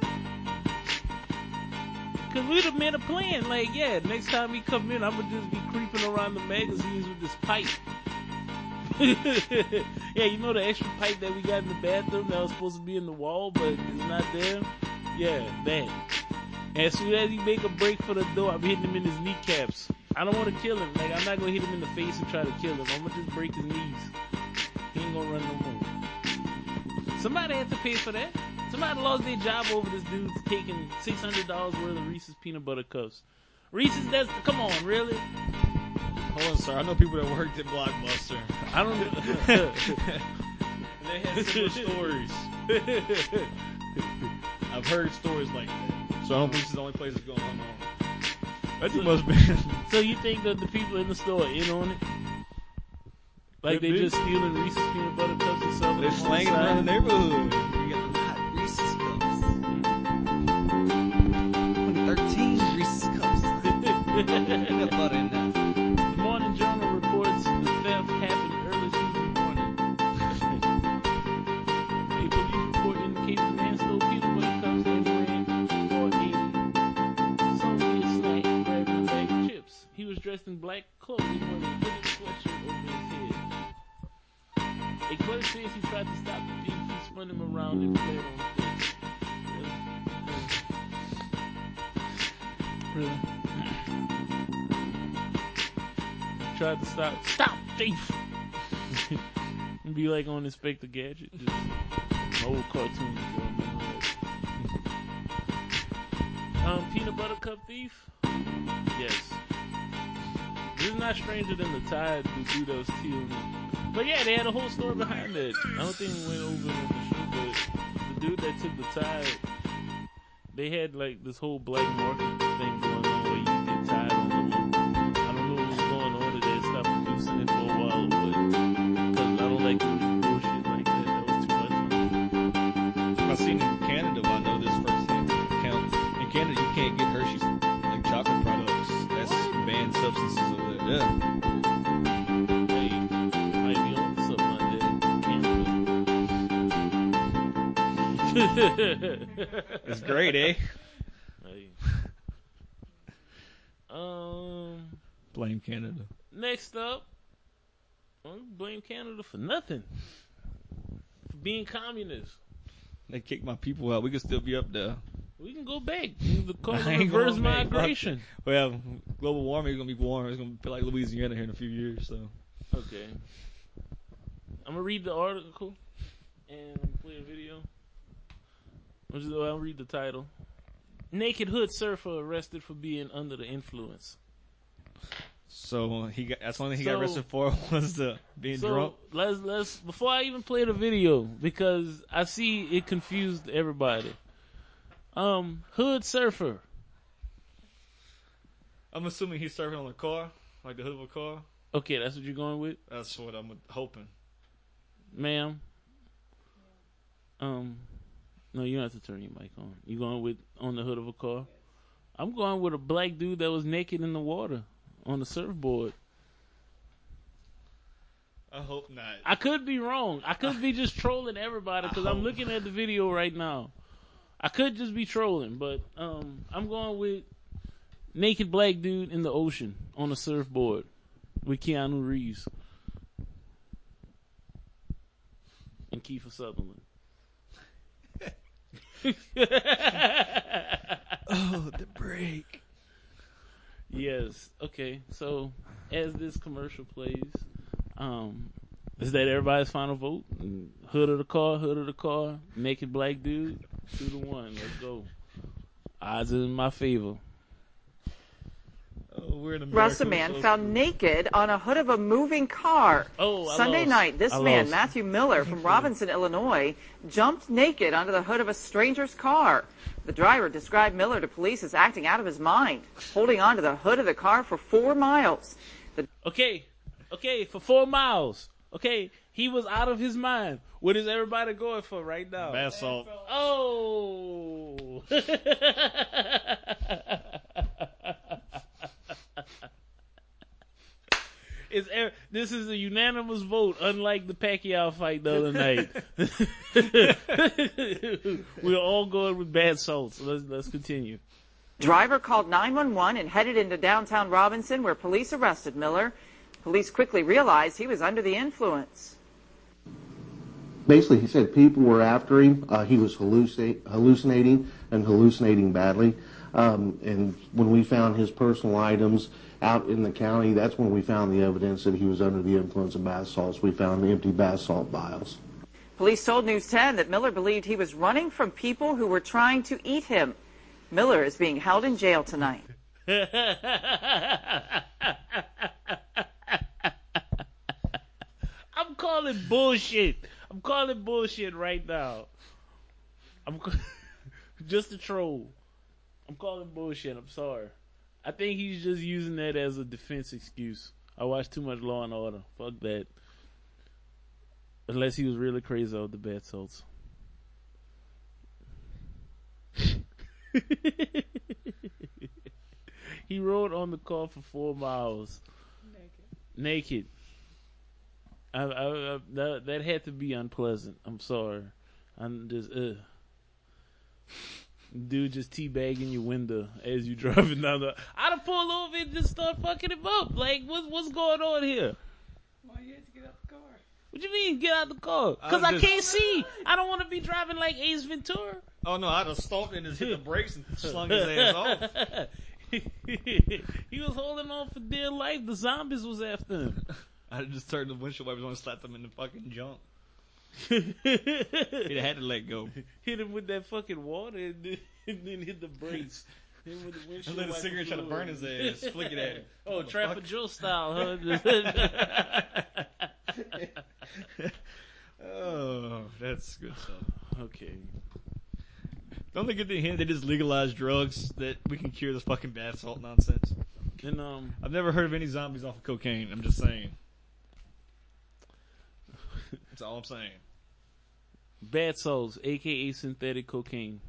C: Cause we'd have made a plan. Like, yeah, next time he come in, I'm gonna just be creeping around the magazines with this pipe. Yeah, you know the extra pipe that we got in the bathroom that was supposed to be in the wall, but it's not there? Yeah, that. And as soon as he make a break for the door, I'm hitting him in his kneecaps. I don't want to kill him. Like, I'm not going to hit him in the face and try to kill him. I'm going to just break his knees. He ain't going to run no more. Somebody had to pay for that. Somebody lost their job over this dude taking six hundred dollars worth of Reese's peanut butter cups. Reese's, that's, come on, really?
D: Hold on, sir. I know people that worked at Blockbuster.
C: I don't know.
D: They had similar stories. I've heard stories like that. So I don't think this is the only place it's going on. I think it must be.
C: So you think that the people in the store are in on it? Like
D: Could
C: they
D: be.
C: just stealing Reese's peanut butter cups and selling
D: They're
C: them on
D: slanging
C: the
D: around the
C: side?
D: neighborhood.
E: You got the hot Reese's cups. thirteen Reese's cups. Peanut butter in that.
C: The Morning Journal reports the theft happened early Tuesday morning. A police report indicates the man stole peanut butter cups and ran for a salty snack, grabbing a bag of chips. He was dressed in black clothing with a hooded sweatshirt over his head. A clerk says he tried to stop the thief. He spun him around and fled on foot. Really? Really? Tried to stop. Stop, thief! And be like on Inspector Gadget. Just old cartoons. Y'all remember that? Um, peanut butter cup thief? Yes. This is not stranger than the Tide, the dude that was stealing it. But yeah, they had a whole story behind that. I don't think we went over it on the show, but the dude that took the Tide, they had like this whole black market thing going on where you get Tide on the local. I don't know what was going on, or they stopped producing it for a while or what.
D: It's great, eh?
C: Hey. Um.
D: Blame Canada.
C: Next up, I don't blame Canada for nothing. For being communist.
D: They kicked my people out. We could still be up there.
C: We can go back. The call
D: I
C: it
D: ain't
C: reverse
D: going back. Fuck
C: migration.
D: Well, global warming is gonna be warm. It's gonna feel like Louisiana here in a few years. So
C: Okay. I'm gonna read the article and play a video. I'll, just, I'll read the title. Naked hood surfer arrested for being under the influence.
D: So he got, that's the only thing he
C: So-
D: got arrested for was the being
C: So
D: drunk.
C: let's let's before I even play the video, because I see it confused everybody. Um, hood surfer.
D: I'm assuming he's surfing on a car, like the hood of a car.
C: Okay, that's what you're going with,
D: That's what I'm hoping.
C: ma'am. Um, no, you don't have to turn your mic on. You going with on the hood of a car? I'm going with a black dude that was naked in the water on the surfboard.
D: I hope not.
C: I could be wrong. I could be just trolling everybody because I'm
D: hope-
C: looking at the video right now. I could just be trolling, but um, I'm going with naked black dude in the ocean on a surfboard with Keanu Reeves and Kiefer Sutherland.
D: Oh, the break.
C: Yes. Okay. So as this commercial plays, um, is that everybody's final vote? Hood of the car, hood of the car, naked black dude, two to one. Let's go. Odds are in my favor.
D: Oh, we're in America.
F: Russ, a
D: We're
F: man
D: so
F: found
D: screwed.
F: naked on a hood of a moving car.
C: Oh, I
F: Sunday
C: lost.
F: night, this
C: I
F: man,
C: lost.
F: Matthew Miller from Robinson, Illinois, jumped naked onto the hood of a stranger's car. The driver described Miller to police as acting out of his mind, holding onto the hood of the car for four miles. The
C: Okay. Okay. For four miles. Okay. He was out of his mind. What is everybody going for right now?
D: Bath salt.
C: Oh. It's, er- this is a unanimous vote, unlike the Pacquiao fight the other night. We're all going with bad salts. Let's, let's continue.
F: driver called nine one one and headed into downtown Robinson, where police arrested Miller. Police quickly realized he was under the influence.
G: Basically, he said people were after him. Uh, he was hallucinate, hallucinating and hallucinating badly. Um, and when we found his personal items out in the county, that's when we found the evidence that he was under the influence of bath salts. We found empty bath salt vials.
F: Police told News ten that Miller believed he was running from people who were trying to eat him. Miller is being held in jail tonight.
C: I'm calling bullshit. I'm calling bullshit right now. I'm ca- just a troll. I'm calling bullshit. I'm sorry. I think he's just using that as a defense excuse. I watched too much Law and Order. Fuck that. Unless he was really crazy over the bath salts. He rode on the car for four miles. Naked. I, I, I, that, that had to be unpleasant. I'm sorry. I'm just, uh. Dude just teabagging your window as you driving down the. I'd have pulled over and just start fucking him up. Like, what's what's going on here?
E: Why you had to get out the car?
C: What you mean, get out the car? Because
D: I'm
C: I
D: just-
C: can't see. I don't want to be driving like Ace Ventura.
D: Oh no, I'd have stomped and just hit the brakes and slung his ass off.
C: He was holding on for dear life. The zombies was after him.
D: I'd have just turned the windshield wipers on and slapped him in the fucking junk. He'd have had to let go.
C: Hit him with that fucking water and then, and then hit the brakes. Hit him with the
D: And
C: windshield
D: let a
C: wiper
D: cigarette try to
C: fluid.
D: burn his ass, flick it at him.
C: Oh,
D: Motherfucker.
C: Trapper Joe style, huh?
D: Oh, that's good stuff.
C: Okay.
D: Don't they get the hint they just legalize drugs that we can cure this fucking bath salt nonsense?
C: And um,
D: I've never heard of any zombies off of cocaine. I'm just saying. That's all I'm saying.
C: bad salts, aka synthetic cocaine.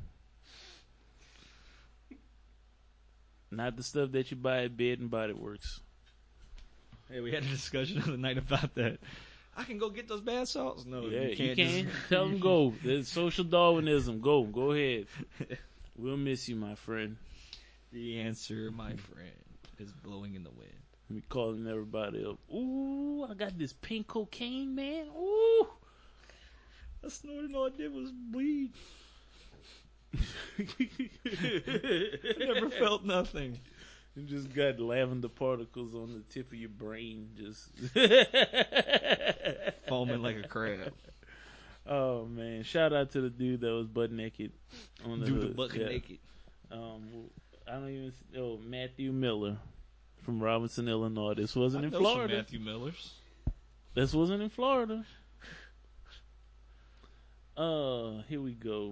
C: Not the stuff that you buy at Bed and Body Works.
D: Yeah, we had a discussion the other night about that. I can go get those bath salts. No,
C: Yeah,
D: you
C: you
D: can't.
C: can.
D: just-
C: Tell them go. There's social Darwinism. Go. Go ahead. We'll miss you, my friend.
D: The answer, my friend, is blowing in the wind.
C: We calling everybody up. Ooh, I got this pink cocaine, man. Ooh.
D: I snorted, all I did was bleed. I never felt nothing.
C: You just got lavender particles on the tip of your brain, just
D: Foaming like a crab.
C: Oh man! Shout out to the dude that was butt naked on the
D: Dude, the
C: hood.
D: butt
C: Yeah.
D: naked.
C: Um, I don't even. Oh, Matthew Miller from Robinson, Illinois. This wasn't
D: I
C: in
D: know some
C: Florida.
D: Matthew Millers.
C: This wasn't in Florida. Uh, here we go.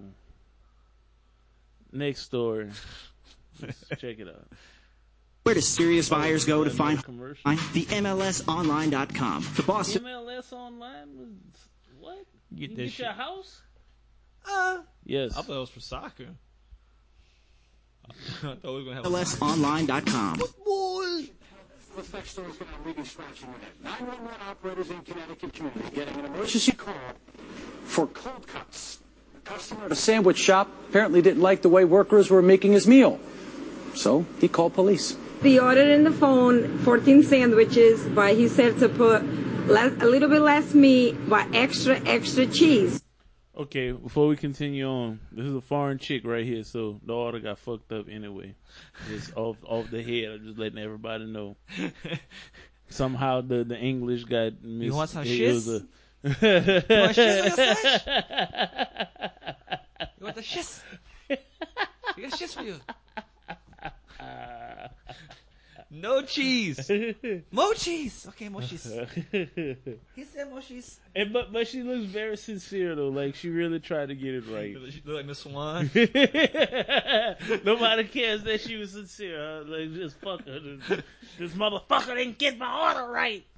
C: Next story. Let's check it out.
H: Where do serious buyers go to find
C: commercial?
H: the M L S online dot com? The boss.
C: M L S Online was what?
D: Get
C: You
D: that
C: get
D: shit.
C: your house?
D: Uh,
C: Yes.
D: I thought it was for soccer. I thought we were gonna have
H: M L S online dot com.
I: This next story is going to leave you scratching your head. nine one one operators in Connecticut community getting an emergency call for cold cuts. A customer at a sandwich shop apparently didn't like the way workers were making his meal, so he called police.
J: He ordered in the phone fourteen sandwiches, but he said to put less, a little bit less meat, but extra, extra cheese.
C: Okay, before we continue on, this is a foreign chick right here, so the order got fucked up anyway. Just off off the head, I'm just letting everybody know. Somehow the, the English got missed.
D: You want some
C: it
D: shiz?
C: was a-
D: You want shiz on your sandwich? You want the shiz? We got shiz for you. No cheese. More cheese. Okay, more cheese. He said more cheese.
C: And, but but she looks very sincere though, like she really tried to get it right.
D: She look like Miss Swan.
C: Nobody cares that she was sincere. Huh? Like just fuck her. This, this motherfucker didn't get my order right.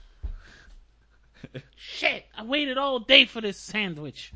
C: Shit! I waited all day for this sandwich.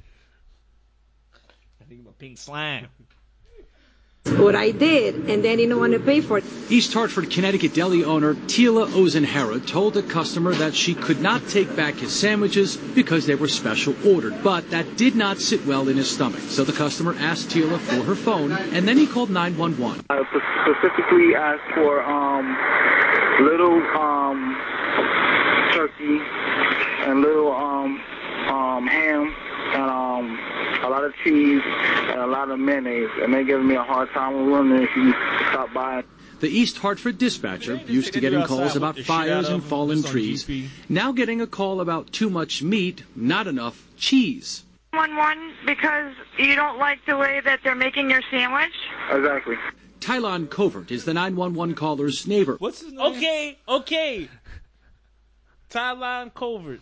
D: I think about pink slime.
J: What I did, and then he didn't want to pay for it.
I: East Hartford, Connecticut deli owner Tila Ozenhara told a customer that she could not take back his sandwiches because they were special ordered, but that did not sit well in his stomach. So the customer asked Tila for her phone, and then he called nine one one.
K: I specifically asked for um, little um, turkey and little um, um, ham and um, a lot of cheese and a lot of mayonnaise, and they're giving me a hard time. I'm wondering if you stop by.
I: The East Hartford dispatcher, used to getting calls about fires and fallen trees, now getting a call about too much meat, not enough cheese.
L: one one one because you don't like the way that they're making your sandwich?
K: Exactly.
I: Tylon Covert is the nine one one caller's neighbor.
D: What's his name?
C: Okay, okay. Tylon Covert.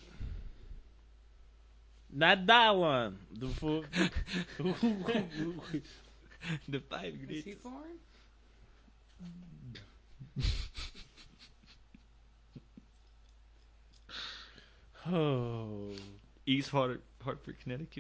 C: Not Dylon. The full.
D: The five
E: Is he foreign?
C: Oh.
D: East Hart- Hartford, Connecticut.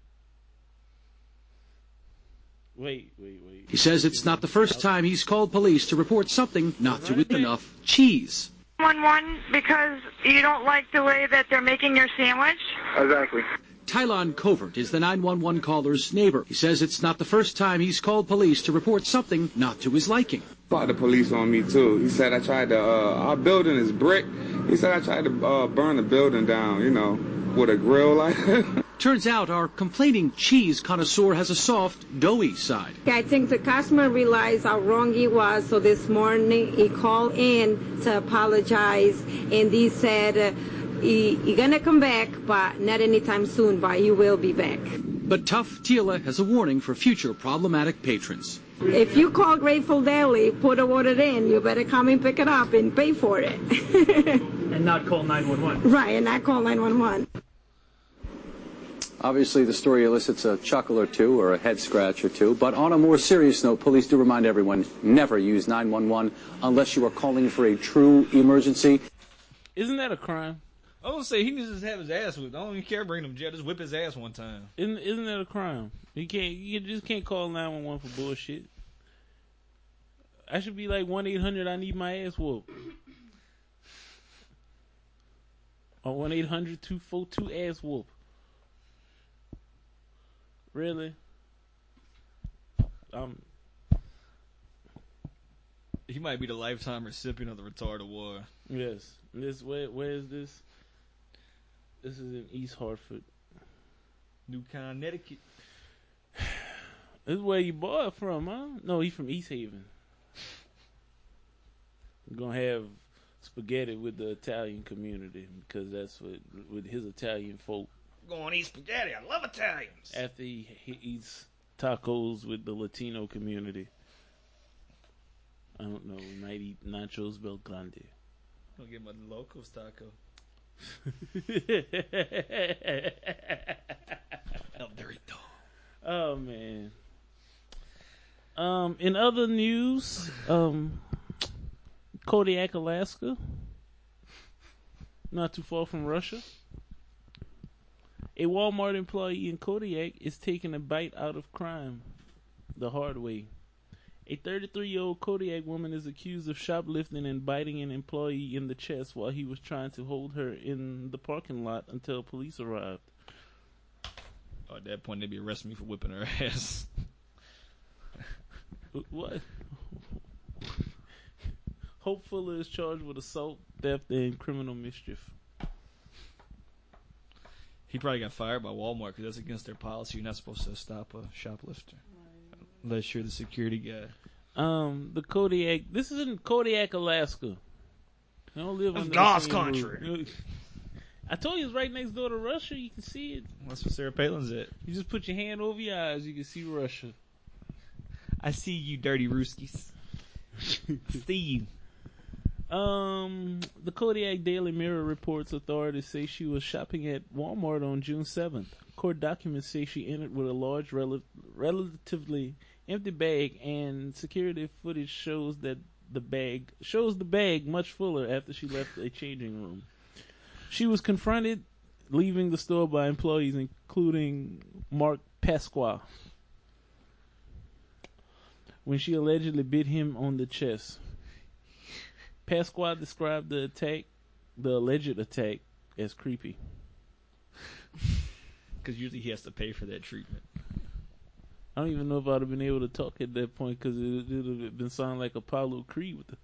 C: Wait, wait, wait.
I: He says it's not the first time he's called police to report something not to eat enough cheese.
L: one one one because you don't like the way that they're making your sandwich?
K: Exactly.
I: Tylon Covert is the nine one one caller's neighbor. He says it's not the first time he's called police to report something not to his liking.
M: Fought the police on me too. He said I tried to, uh, our building is brick. He said I tried to uh, burn the building down, you know, with a grill like
I: Turns out our complaining cheese connoisseur has a soft, doughy side.
J: I think the customer realized how wrong he was, so this morning he called in to apologize, and he said uh, he, he gonna come back, but not anytime soon, but he will be back.
I: But Tough Tila has a warning for future problematic patrons.
J: If you call Grateful Deli, put a order in, you better come and pick it up and pay for it.
E: And not call nine one one.
J: Right, and not call nine one one.
N: Obviously, the story elicits a chuckle or two or a head scratch or two. But on a more serious note, police do remind everyone, never use nine one one unless you are calling for a true emergency.
C: Isn't that a crime?
D: I don't say he needs to just have his ass whipped. I don't even care bring him to jail. Just whip his ass one time.
C: Isn't isn't that a crime? You can't. You just can't call nine one one for bullshit. I should be like one eight hundred. I need my ass whooped. Or one eight hundred two four two ass whoop. Really? Um,
D: He might be the lifetime recipient of the retard award.
C: yes. This where where is this? This is in East Hartford.
D: New Connecticut.
C: This is where you bought it from, huh? No, he's from East Haven. We're gonna have spaghetti with the Italian community because that's what with his Italian folk.
D: Going to eat spaghetti. I love Italians.
C: After he, he eats tacos with the Latino community. I don't know. We might eat nachos Bel Grande.
D: I'll get my Locos taco. El Dorito.
C: Oh man. Um, in other news, um, Kodiak, Alaska, not too far from Russia. A Walmart employee in Kodiak is taking a bite out of crime the hard way. A thirty-three-year-old Kodiak woman is accused of shoplifting and biting an employee in the chest while he was trying to hold her in the parking lot until police arrived.
D: Oh, at that point, they'd be arresting me for whipping her ass.
C: What? Hope Fuller is charged with assault, theft, and criminal mischief.
D: He probably got fired by Walmart because that's against their policy. You're not supposed to stop a shoplifter unless you're the security guy.
C: Um, the Kodiak. This is in Kodiak, Alaska. I don't live
D: That's
C: under
D: God's
C: the same
D: country.
C: roof. I told you it's right next door to Russia. You can see it.
D: That's where Sarah Palin's at.
C: You just put your hand over your eyes. You can see Russia.
D: I see you, dirty Ruskies. See you.
C: Um, the Kodiak Daily Mirror reports authorities say she was shopping at Walmart on June seventh. Court documents say she entered with a large, rel- relatively empty bag, and security footage shows that the bag shows the bag much fuller after she left a changing room. She was confronted leaving the store by employees, including Mark Pasqua, when she allegedly bit him on the chest. Pasqua described the attack, the alleged attack, as creepy.
D: Because usually he has to pay for that treatment.
C: I don't even know if I'd have been able to talk at that point because it would have been sounding like Apollo Creed with the.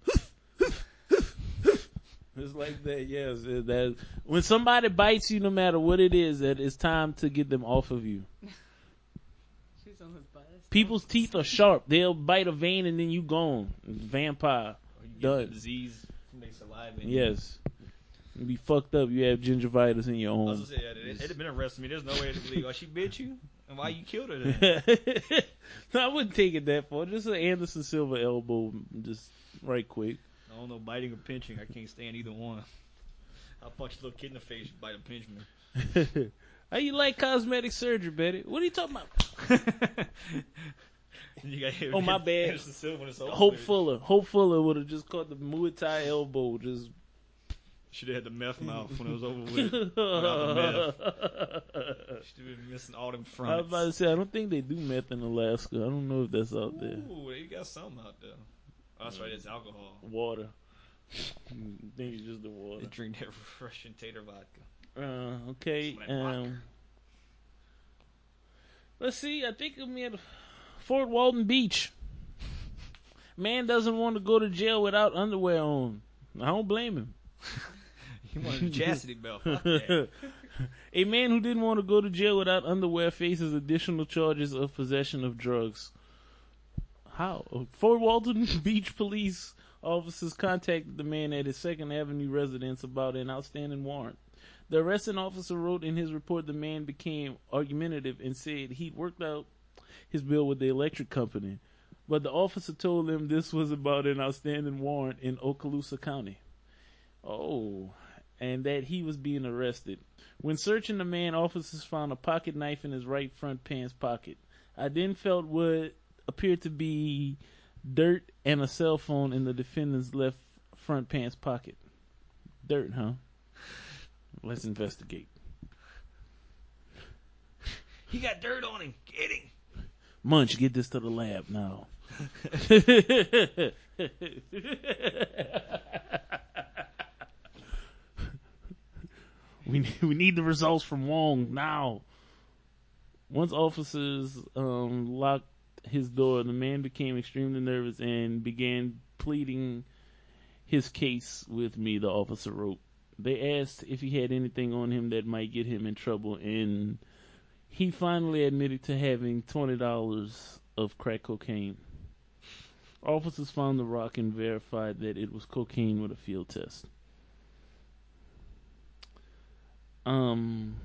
C: It's like that, yes. That when somebody bites you, no matter what it is, that it's time to get them off of you.
E: She's almost by us.
C: People's teeth are sharp. They'll bite a vein and then you gone. Vampire.
D: You get
C: Done.
D: the disease from their saliva. in
C: Yes. You be fucked up. You have gingivitis in your
D: I
C: home.
D: was gonna say, yeah, it, it'd have been arresting me. There's no way to believe. Oh, she bit you? And why you killed her then?
C: No, I wouldn't take it that far. Just an Anderson Silva elbow, just right quick.
D: I don't know, biting or pinching. I can't stand either one. I'll punch a little kid in the face, you bite or pinch me.
C: How you like cosmetic surgery, Betty? What are you talking about?
D: You got hit
C: Oh,
D: with
C: my bad.
D: Anderson Silva when it's over
C: Hope
D: with.
C: Fuller. Hope Fuller would have just caught the Muay Thai elbow. Just
D: Should have had the meth mouth when it was over with. Without the meth. Should have been missing all them
C: I was
D: fronts.
C: about to say, I don't think they do meth in Alaska. I don't know if that's out there.
D: Ooh, they got something out there. Oh, that's right, it's alcohol.
C: Water. I think it's just the water.
D: They drink that Russian tater vodka.
C: Uh, okay. Um, let's see. I think I'm at Fort Walton Beach. Man doesn't want to go to jail without underwear on. I don't blame him.
D: He wanted a chastity belt. Fuck that.
C: A man who didn't want to go to jail without underwear faces additional charges of possession of drugs. How? Fort Walton Beach police officers contacted the man at his Second Avenue residence about an outstanding warrant. The arresting officer wrote in his report the man became argumentative and said he'd worked out his bill with the electric company, but the officer told him this was about an outstanding warrant in Okaloosa County. Oh, and that he was being arrested. When searching the man, officers found a pocket knife in his right front pants pocket. I then felt what appeared to be dirt and a cell phone in the defendant's left front pants pocket. Dirt, huh? Let's investigate.
D: He got dirt on him. Get him.
C: Munch, get this to the lab now. We need, we need the results from Wong now. Once officers um, locked his door, the man became extremely nervous and began pleading his case with me, the officer wrote. They asked if he had anything on him that might get him in trouble, and he finally admitted to having twenty dollars of crack cocaine. Officers found the rock and verified that it was cocaine with a field test. Um...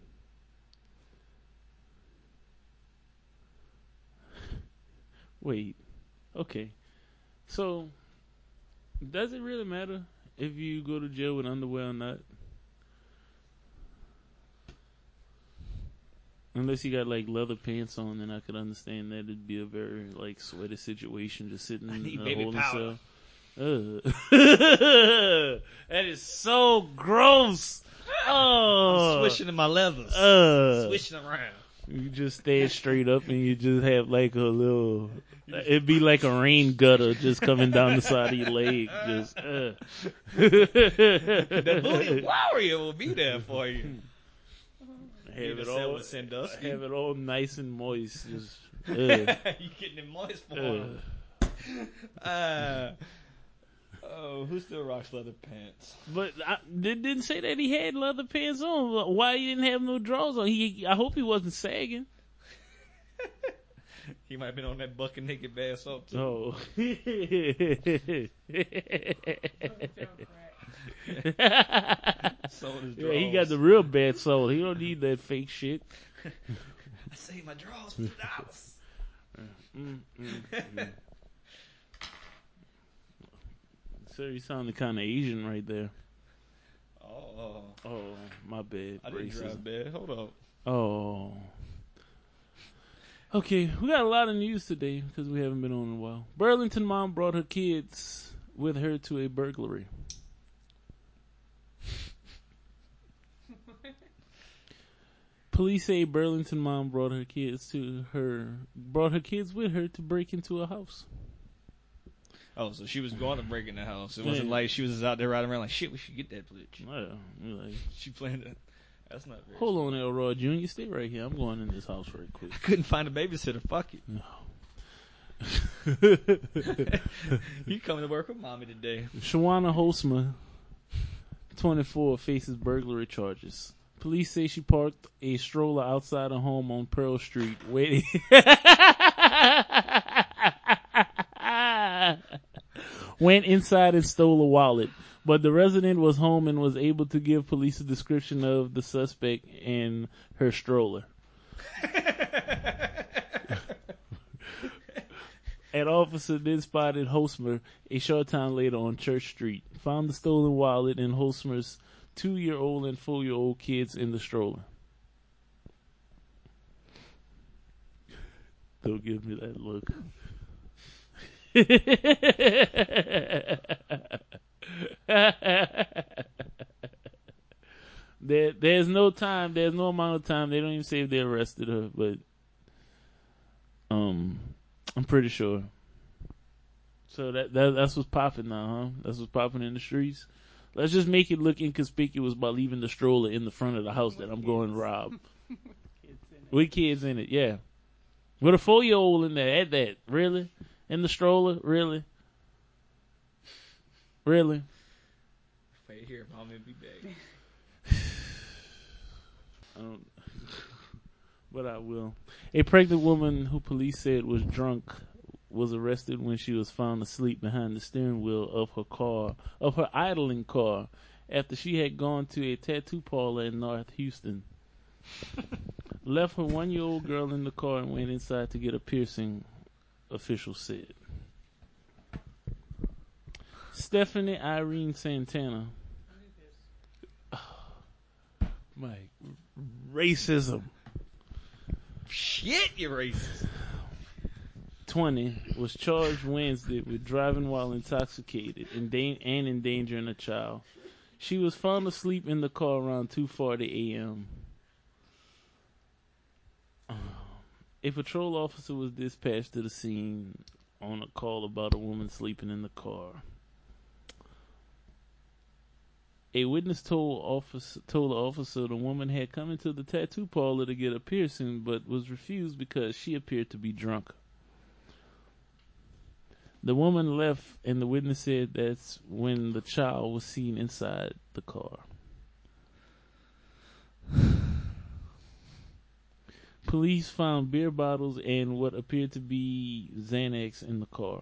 C: Wait. Okay. So, does it really matter if you go to jail with underwear or not? Unless you got like leather pants on, then I could understand that it'd be a very like sweaty situation just sitting in
D: need
C: a
D: baby
C: holding
D: powder.
C: cell. Ugh. That is so gross. Oh,
D: I'm swishing in my leathers.
C: Uh,
D: swishing around.
C: You just stand straight up and you just have like a little, it'd be like a rain gutter just coming down the side of your leg. Just, uh.
D: That booty warrior will be there for you.
C: Have it,
D: all,
C: all, have it all nice and moist. Just, uh.
D: You getting it moist for him. Uh. uh, oh, who still rocks leather pants?
C: But I they didn't say that he had leather pants on. Why he didn't have no drawers on? He, I hope he wasn't sagging.
D: He might have been on that bucket naked bath soap too.
C: Oh.
D: Sold his
C: Yeah, he
D: drawers.
C: got the real bad soul. He don't need that fake shit.
D: I saved my drawers for two dollars.
C: mm, mm, mm. Sir, you sounded kind of Asian right there.
D: Oh.
C: Oh, my bad.
D: I didn't
C: Racism.
D: drive bad. Hold up.
C: Oh. Okay, we got a lot of news today because we haven't been on in a while. Burlington mom brought her kids with her to a burglary. Police say Burlington mom brought her kids to her brought her kids with her to break into a house.
D: Oh, so she was going to break in the house. It wasn't
C: Yeah.
D: like she was just out there riding around like, shit, we should get that glitch.
C: Yeah, you're like,
D: She planned it. That's not very
C: hold on, Elroy Junior Stay right here. I'm going in this house right quick.
D: I couldn't find a babysitter. Fuck it.
C: No.
D: You coming to work with mommy today.
C: Shawana Holsma, twenty-four, faces burglary charges. Police say she parked a stroller outside her home on Pearl Street, waiting. Went inside and stole a wallet, but the resident was home and was able to give police a description of the suspect and her stroller. An officer then spotted Holsmer a short time later on Church Street, found the stolen wallet and Holsmer's two-year-old and four-year-old kids in the stroller. Don't give me that look. there, there's no time, there's no amount of time. They don't even say if they arrested her, but um, I'm pretty sure. So that, that that's what's popping now, huh? That's what's popping in the streets. Let's just make it look inconspicuous by leaving the stroller in the front of the house that I'm going to rob. With kids in it, yeah. With a four-year-old in there, at that, really? In the stroller, really? Really?
D: Wait here, mommy will be back.
C: I don't, but I will. A pregnant woman who police said was drunk was arrested when she was found asleep behind the steering wheel of her car, of her idling car, after she had gone to a tattoo parlor in North Houston. Left her one-year-old girl in the car and went inside to get a piercing, officials said. Stephanie Irene Santana. Oh, Mike, racism.
D: Shit, you're racist.
C: twenty, was charged Wednesday with driving while intoxicated and, da- and endangering a child. She was found asleep in the car around two forty a.m. A patrol officer was dispatched to the scene on a call about a woman sleeping in the car. A witness told officer told the officer the woman had come into the tattoo parlor to get a piercing, but was refused because she appeared to be drunk. The woman left, and the witness said that's when the child was seen inside the car. Police found beer bottles and what appeared to be Xanax in the car.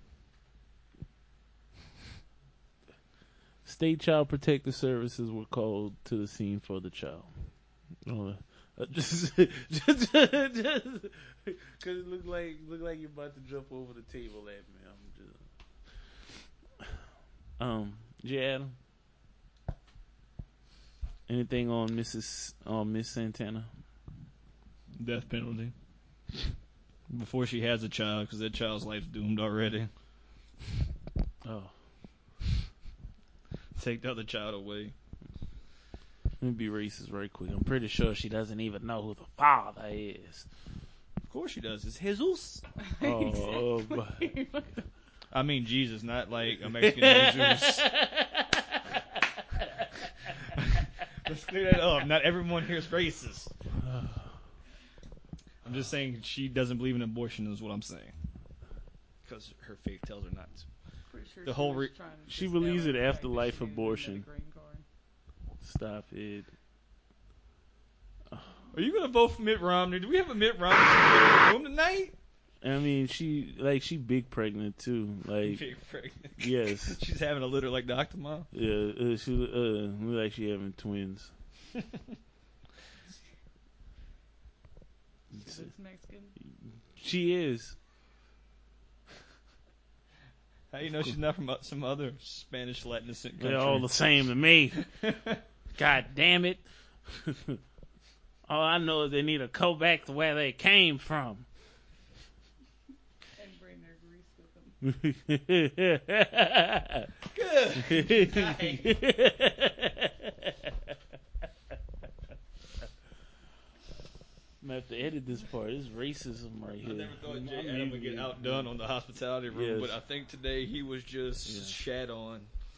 C: State Child Protective Services were called to the scene for the child. Oh, uh, just, just, just, cause it looked like looked like you're about to jump over the table at me. I'm just, um, J. Adam, anything on Missus on Miss Santana?
D: Death penalty. Before she has a child, because that child's life's doomed already.
C: Oh.
D: Take the other child away.
C: Let me be racist right quick. I'm pretty sure she doesn't even know who the father is.
D: Of course she does. It's Jesus.
C: Oh, boy.
D: I mean Jesus, not like a Mexican Jesus. Let's clear that up. Not everyone here is racist. I'm just saying she doesn't believe in abortion is what I'm saying. Because her faith tells her not to.
E: Sure
D: the whole re-
C: she believes in afterlife abortion. Stop it.
D: Are you gonna vote for Mitt Romney? Do we have a Mitt Romney in the room tonight?
C: I mean, she like she big pregnant too. Like
D: big pregnant.
C: Yes.
D: She's having a litter like Doctor Mom.
C: Yeah, uh, she uh, look like she having twins.
E: She looks Mexican.
C: She is.
D: How you know she's not from some other Spanish Latin descent country?
C: They're all the same to me. God damn it. All I know is they need to go back to where they came from.
E: And bring their grease with them.
D: Good night.
C: I'm gonna have to edit this part. It's racism right here.
D: I never thought Jay Adam would get outdone on the hospitality room, yes. But I think today he was just yeah. shat on.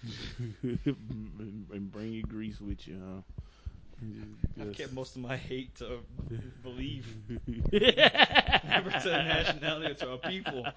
C: And bring your grease with you, huh?
D: I've kept most of my hate to believe. Never to a nationality or to a people.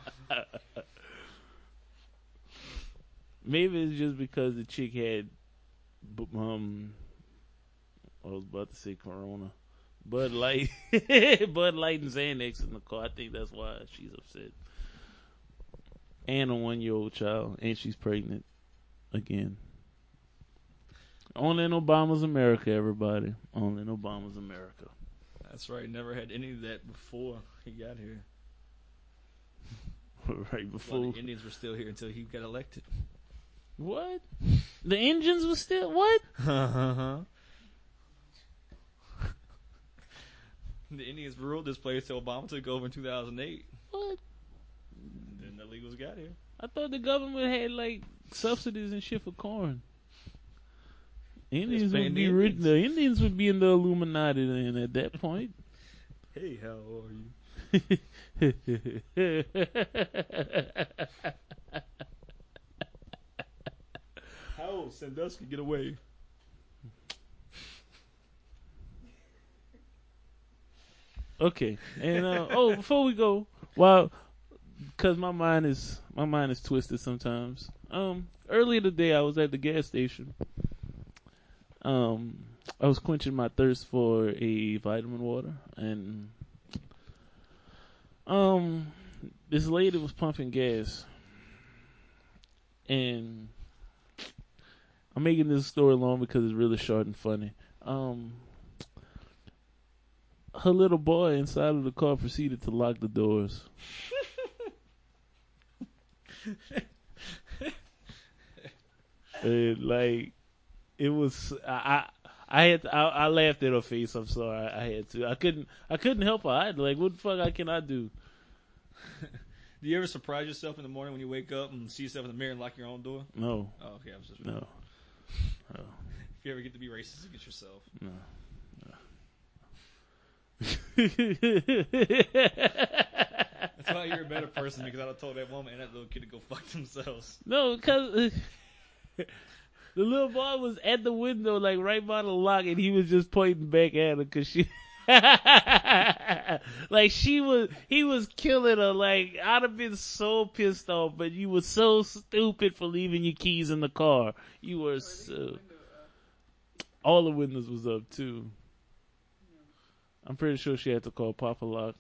C: Maybe it's just because the chick had, um, I was about to say Corona. Bud Light, Bud Light and Xanax in the car. I think that's why she's upset. And a one-year-old child, and she's pregnant again. Only in Obama's America, everybody. Only in Obama's America.
D: That's right. Never had any of that before he got here.
C: Right before
D: well, the Indians were still here until he got elected.
C: What? The Indians were still what?
D: Uh-huh. The Indians ruled this place till Obama took over in two thousand eight.
C: What?
D: And then the illegals got here.
C: I thought the government had like subsidies and shit for corn. Indians would be
D: the
C: rich.
D: Indians.
C: The Indians would be in the Illuminati then at that point.
D: Hey, how are you? How Sandusky get away?
C: Okay, and uh, oh, before we go, well, because my mind is my mind is twisted sometimes. Um, earlier today, I was at the gas station. Um, I was quenching my thirst for a vitamin water, and um, this lady was pumping gas, and I'm making this story long because it's really short and funny. Um. Her little boy inside of the car proceeded to lock the doors. And like, it was, I, I, I had, to, I, I laughed at her face. I'm sorry, I, I had to. I couldn't, I couldn't help her. I had to, like, what the fuck I can I do?
D: Do you ever surprise yourself in the morning when you wake up and see yourself in the mirror and lock your own door?
C: No.
D: Oh, okay, I was just
C: no. no.
D: If you ever get to be racist against yourself.
C: No.
D: That's why you're a better person, because I'd have told that woman and that little kid to go fuck themselves.
C: No, because The little boy was at the window, like right by the lock, and he was just pointing back at her because she, like she was, he was killing her. Like I'd have been so pissed off, but you were so stupid for leaving your keys in the car. You were so. All the windows was up too. I'm pretty sure she had to call Papa Lock.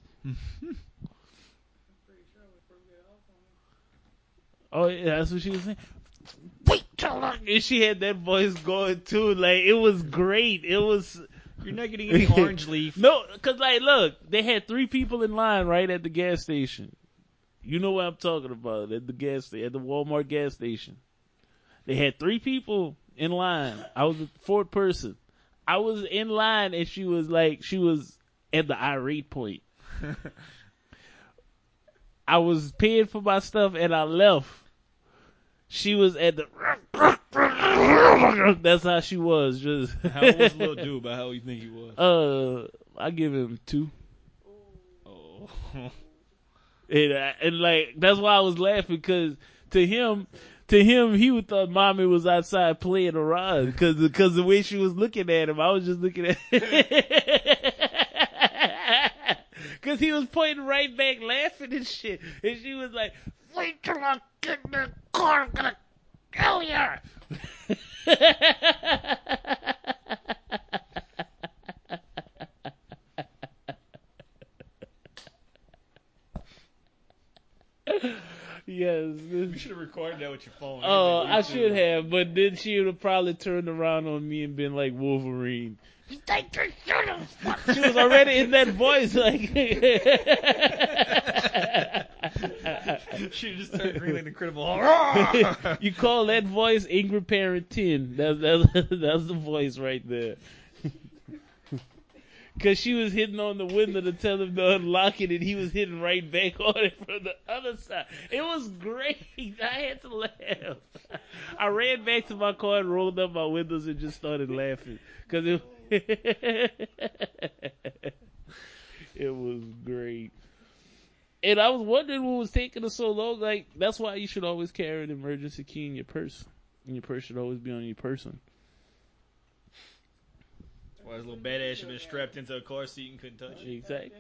C: Oh yeah, that's what she was saying. Wait till I... And she had that voice going too. Like it was great. It was.
D: You're not getting any orange leaf.
C: No, cause like look, they had three people in line right at the gas station. You know what I'm talking about at the gas station, at the Walmart gas station. They had three people in line. I was the fourth person. I was in line and she was like, she was at the irate point. I was paying for my stuff and I left. She was at the, that's how she was. Just
D: how was little dude? About how you think he was?
C: Uh, I give him two.
D: Oh.
C: and, I, and like, that's why I was laughing because to him, to him, he would thought mommy was outside playing around because, because the way she was looking at him, I was just looking at cause he was pointing right back laughing and shit. And she was like, wait till I get in the car, I'm gonna kill you. Yes.
D: You should have recorded that with your phone.
C: Oh, I should have, but then she would have probably turned around on me and been like Wolverine. She was already in that voice, like.
D: She just turned green like the Incredible.
C: You call that voice Ingrid Parent ten. That's that's that's the voice right there. Cause she was hitting on the window to tell him to unlock it and he was hitting right back on it from the other side. It was great. I had to laugh. I ran back to my car and rolled up my windows and just started laughing. Cause it, it was great. And I was wondering what was taking us so long. Like, that's why you should always carry an emergency key in your purse. And your purse should always be on your person.
D: Why his little badass should have been strapped into a car seat and couldn't touch it.
C: Exactly.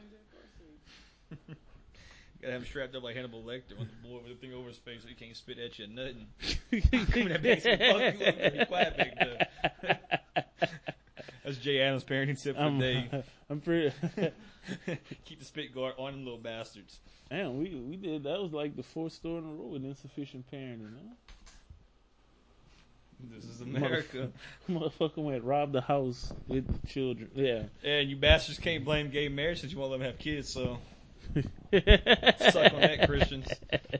D: Gotta have him strapped up like Hannibal Lecter with the blow over the thing over his face so he can't spit at you or nothing. Come in that back and say, fuck you, I'm pretty quiet back there. That's Jay Adams' parenting tip for
C: I'm,
D: the day.
C: I'm pretty.
D: Keep the spit guard on them little bastards.
C: Damn, we we did. That was like the fourth store in a row with insufficient parenting, huh?
D: This is America.
C: Motherfucker went rob the house with the children. Yeah.
D: And you bastards can't blame gay marriage since you won't let them have kids, so. Suck on that, Christians.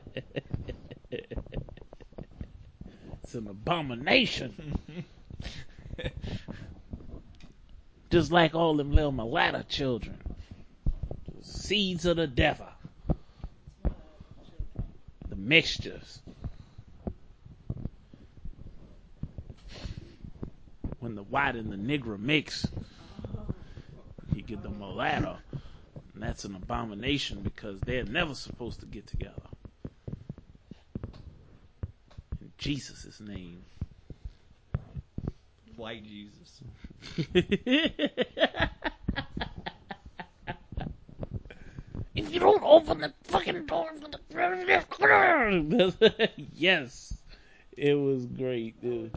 C: It's an abomination. Just like all them little mulatto children. Seeds of the devil. The mixtures. When the white and the Negro mix, you get the mulatto. And that's an abomination because they're never supposed to get together. In Jesus' name.
D: White Jesus.
C: If you don't open the fucking door for the... Yes. It was great, dude.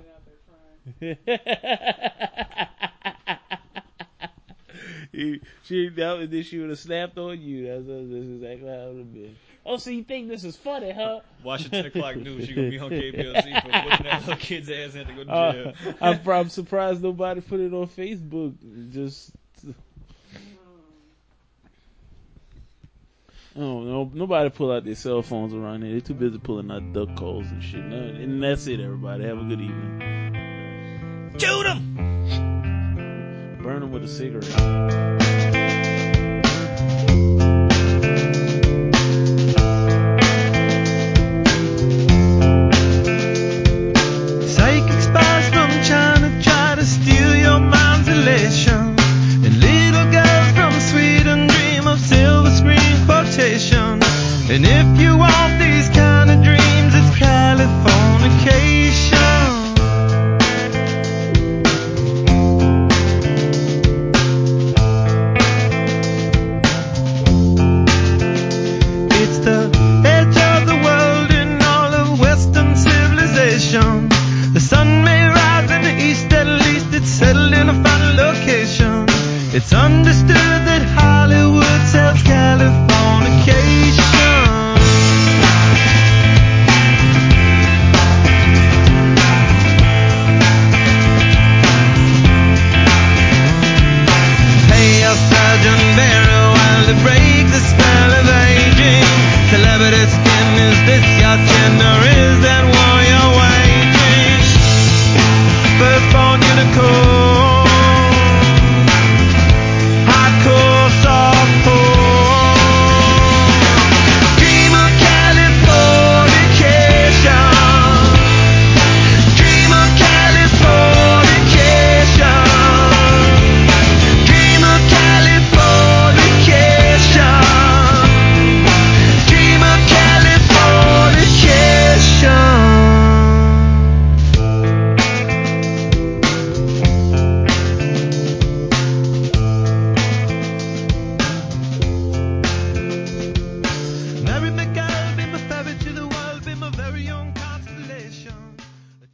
C: he, she, that, then she would have snapped on you. That's, that's exactly how it would have been. Oh, so you think this is funny, huh?
D: Watch the ten o'clock news. She gonna be on K B L Z for whipping that little kid's ass and have to go to jail.
C: Uh, I'm, I'm surprised nobody put it on Facebook. Just... Oh, no, nobody pull out their cell phones around here. They're too busy pulling out duck calls and shit. And that's it, everybody. Have a good evening.
D: Shoot 'em!
C: Burn them with a cigarette.
B: Psychic spies from China try to steal your mind's elation. And little girls from Sweden dream of silver screen quotation. And if you want these kind of dreams, it's Californication. that Hollywood sells Californication.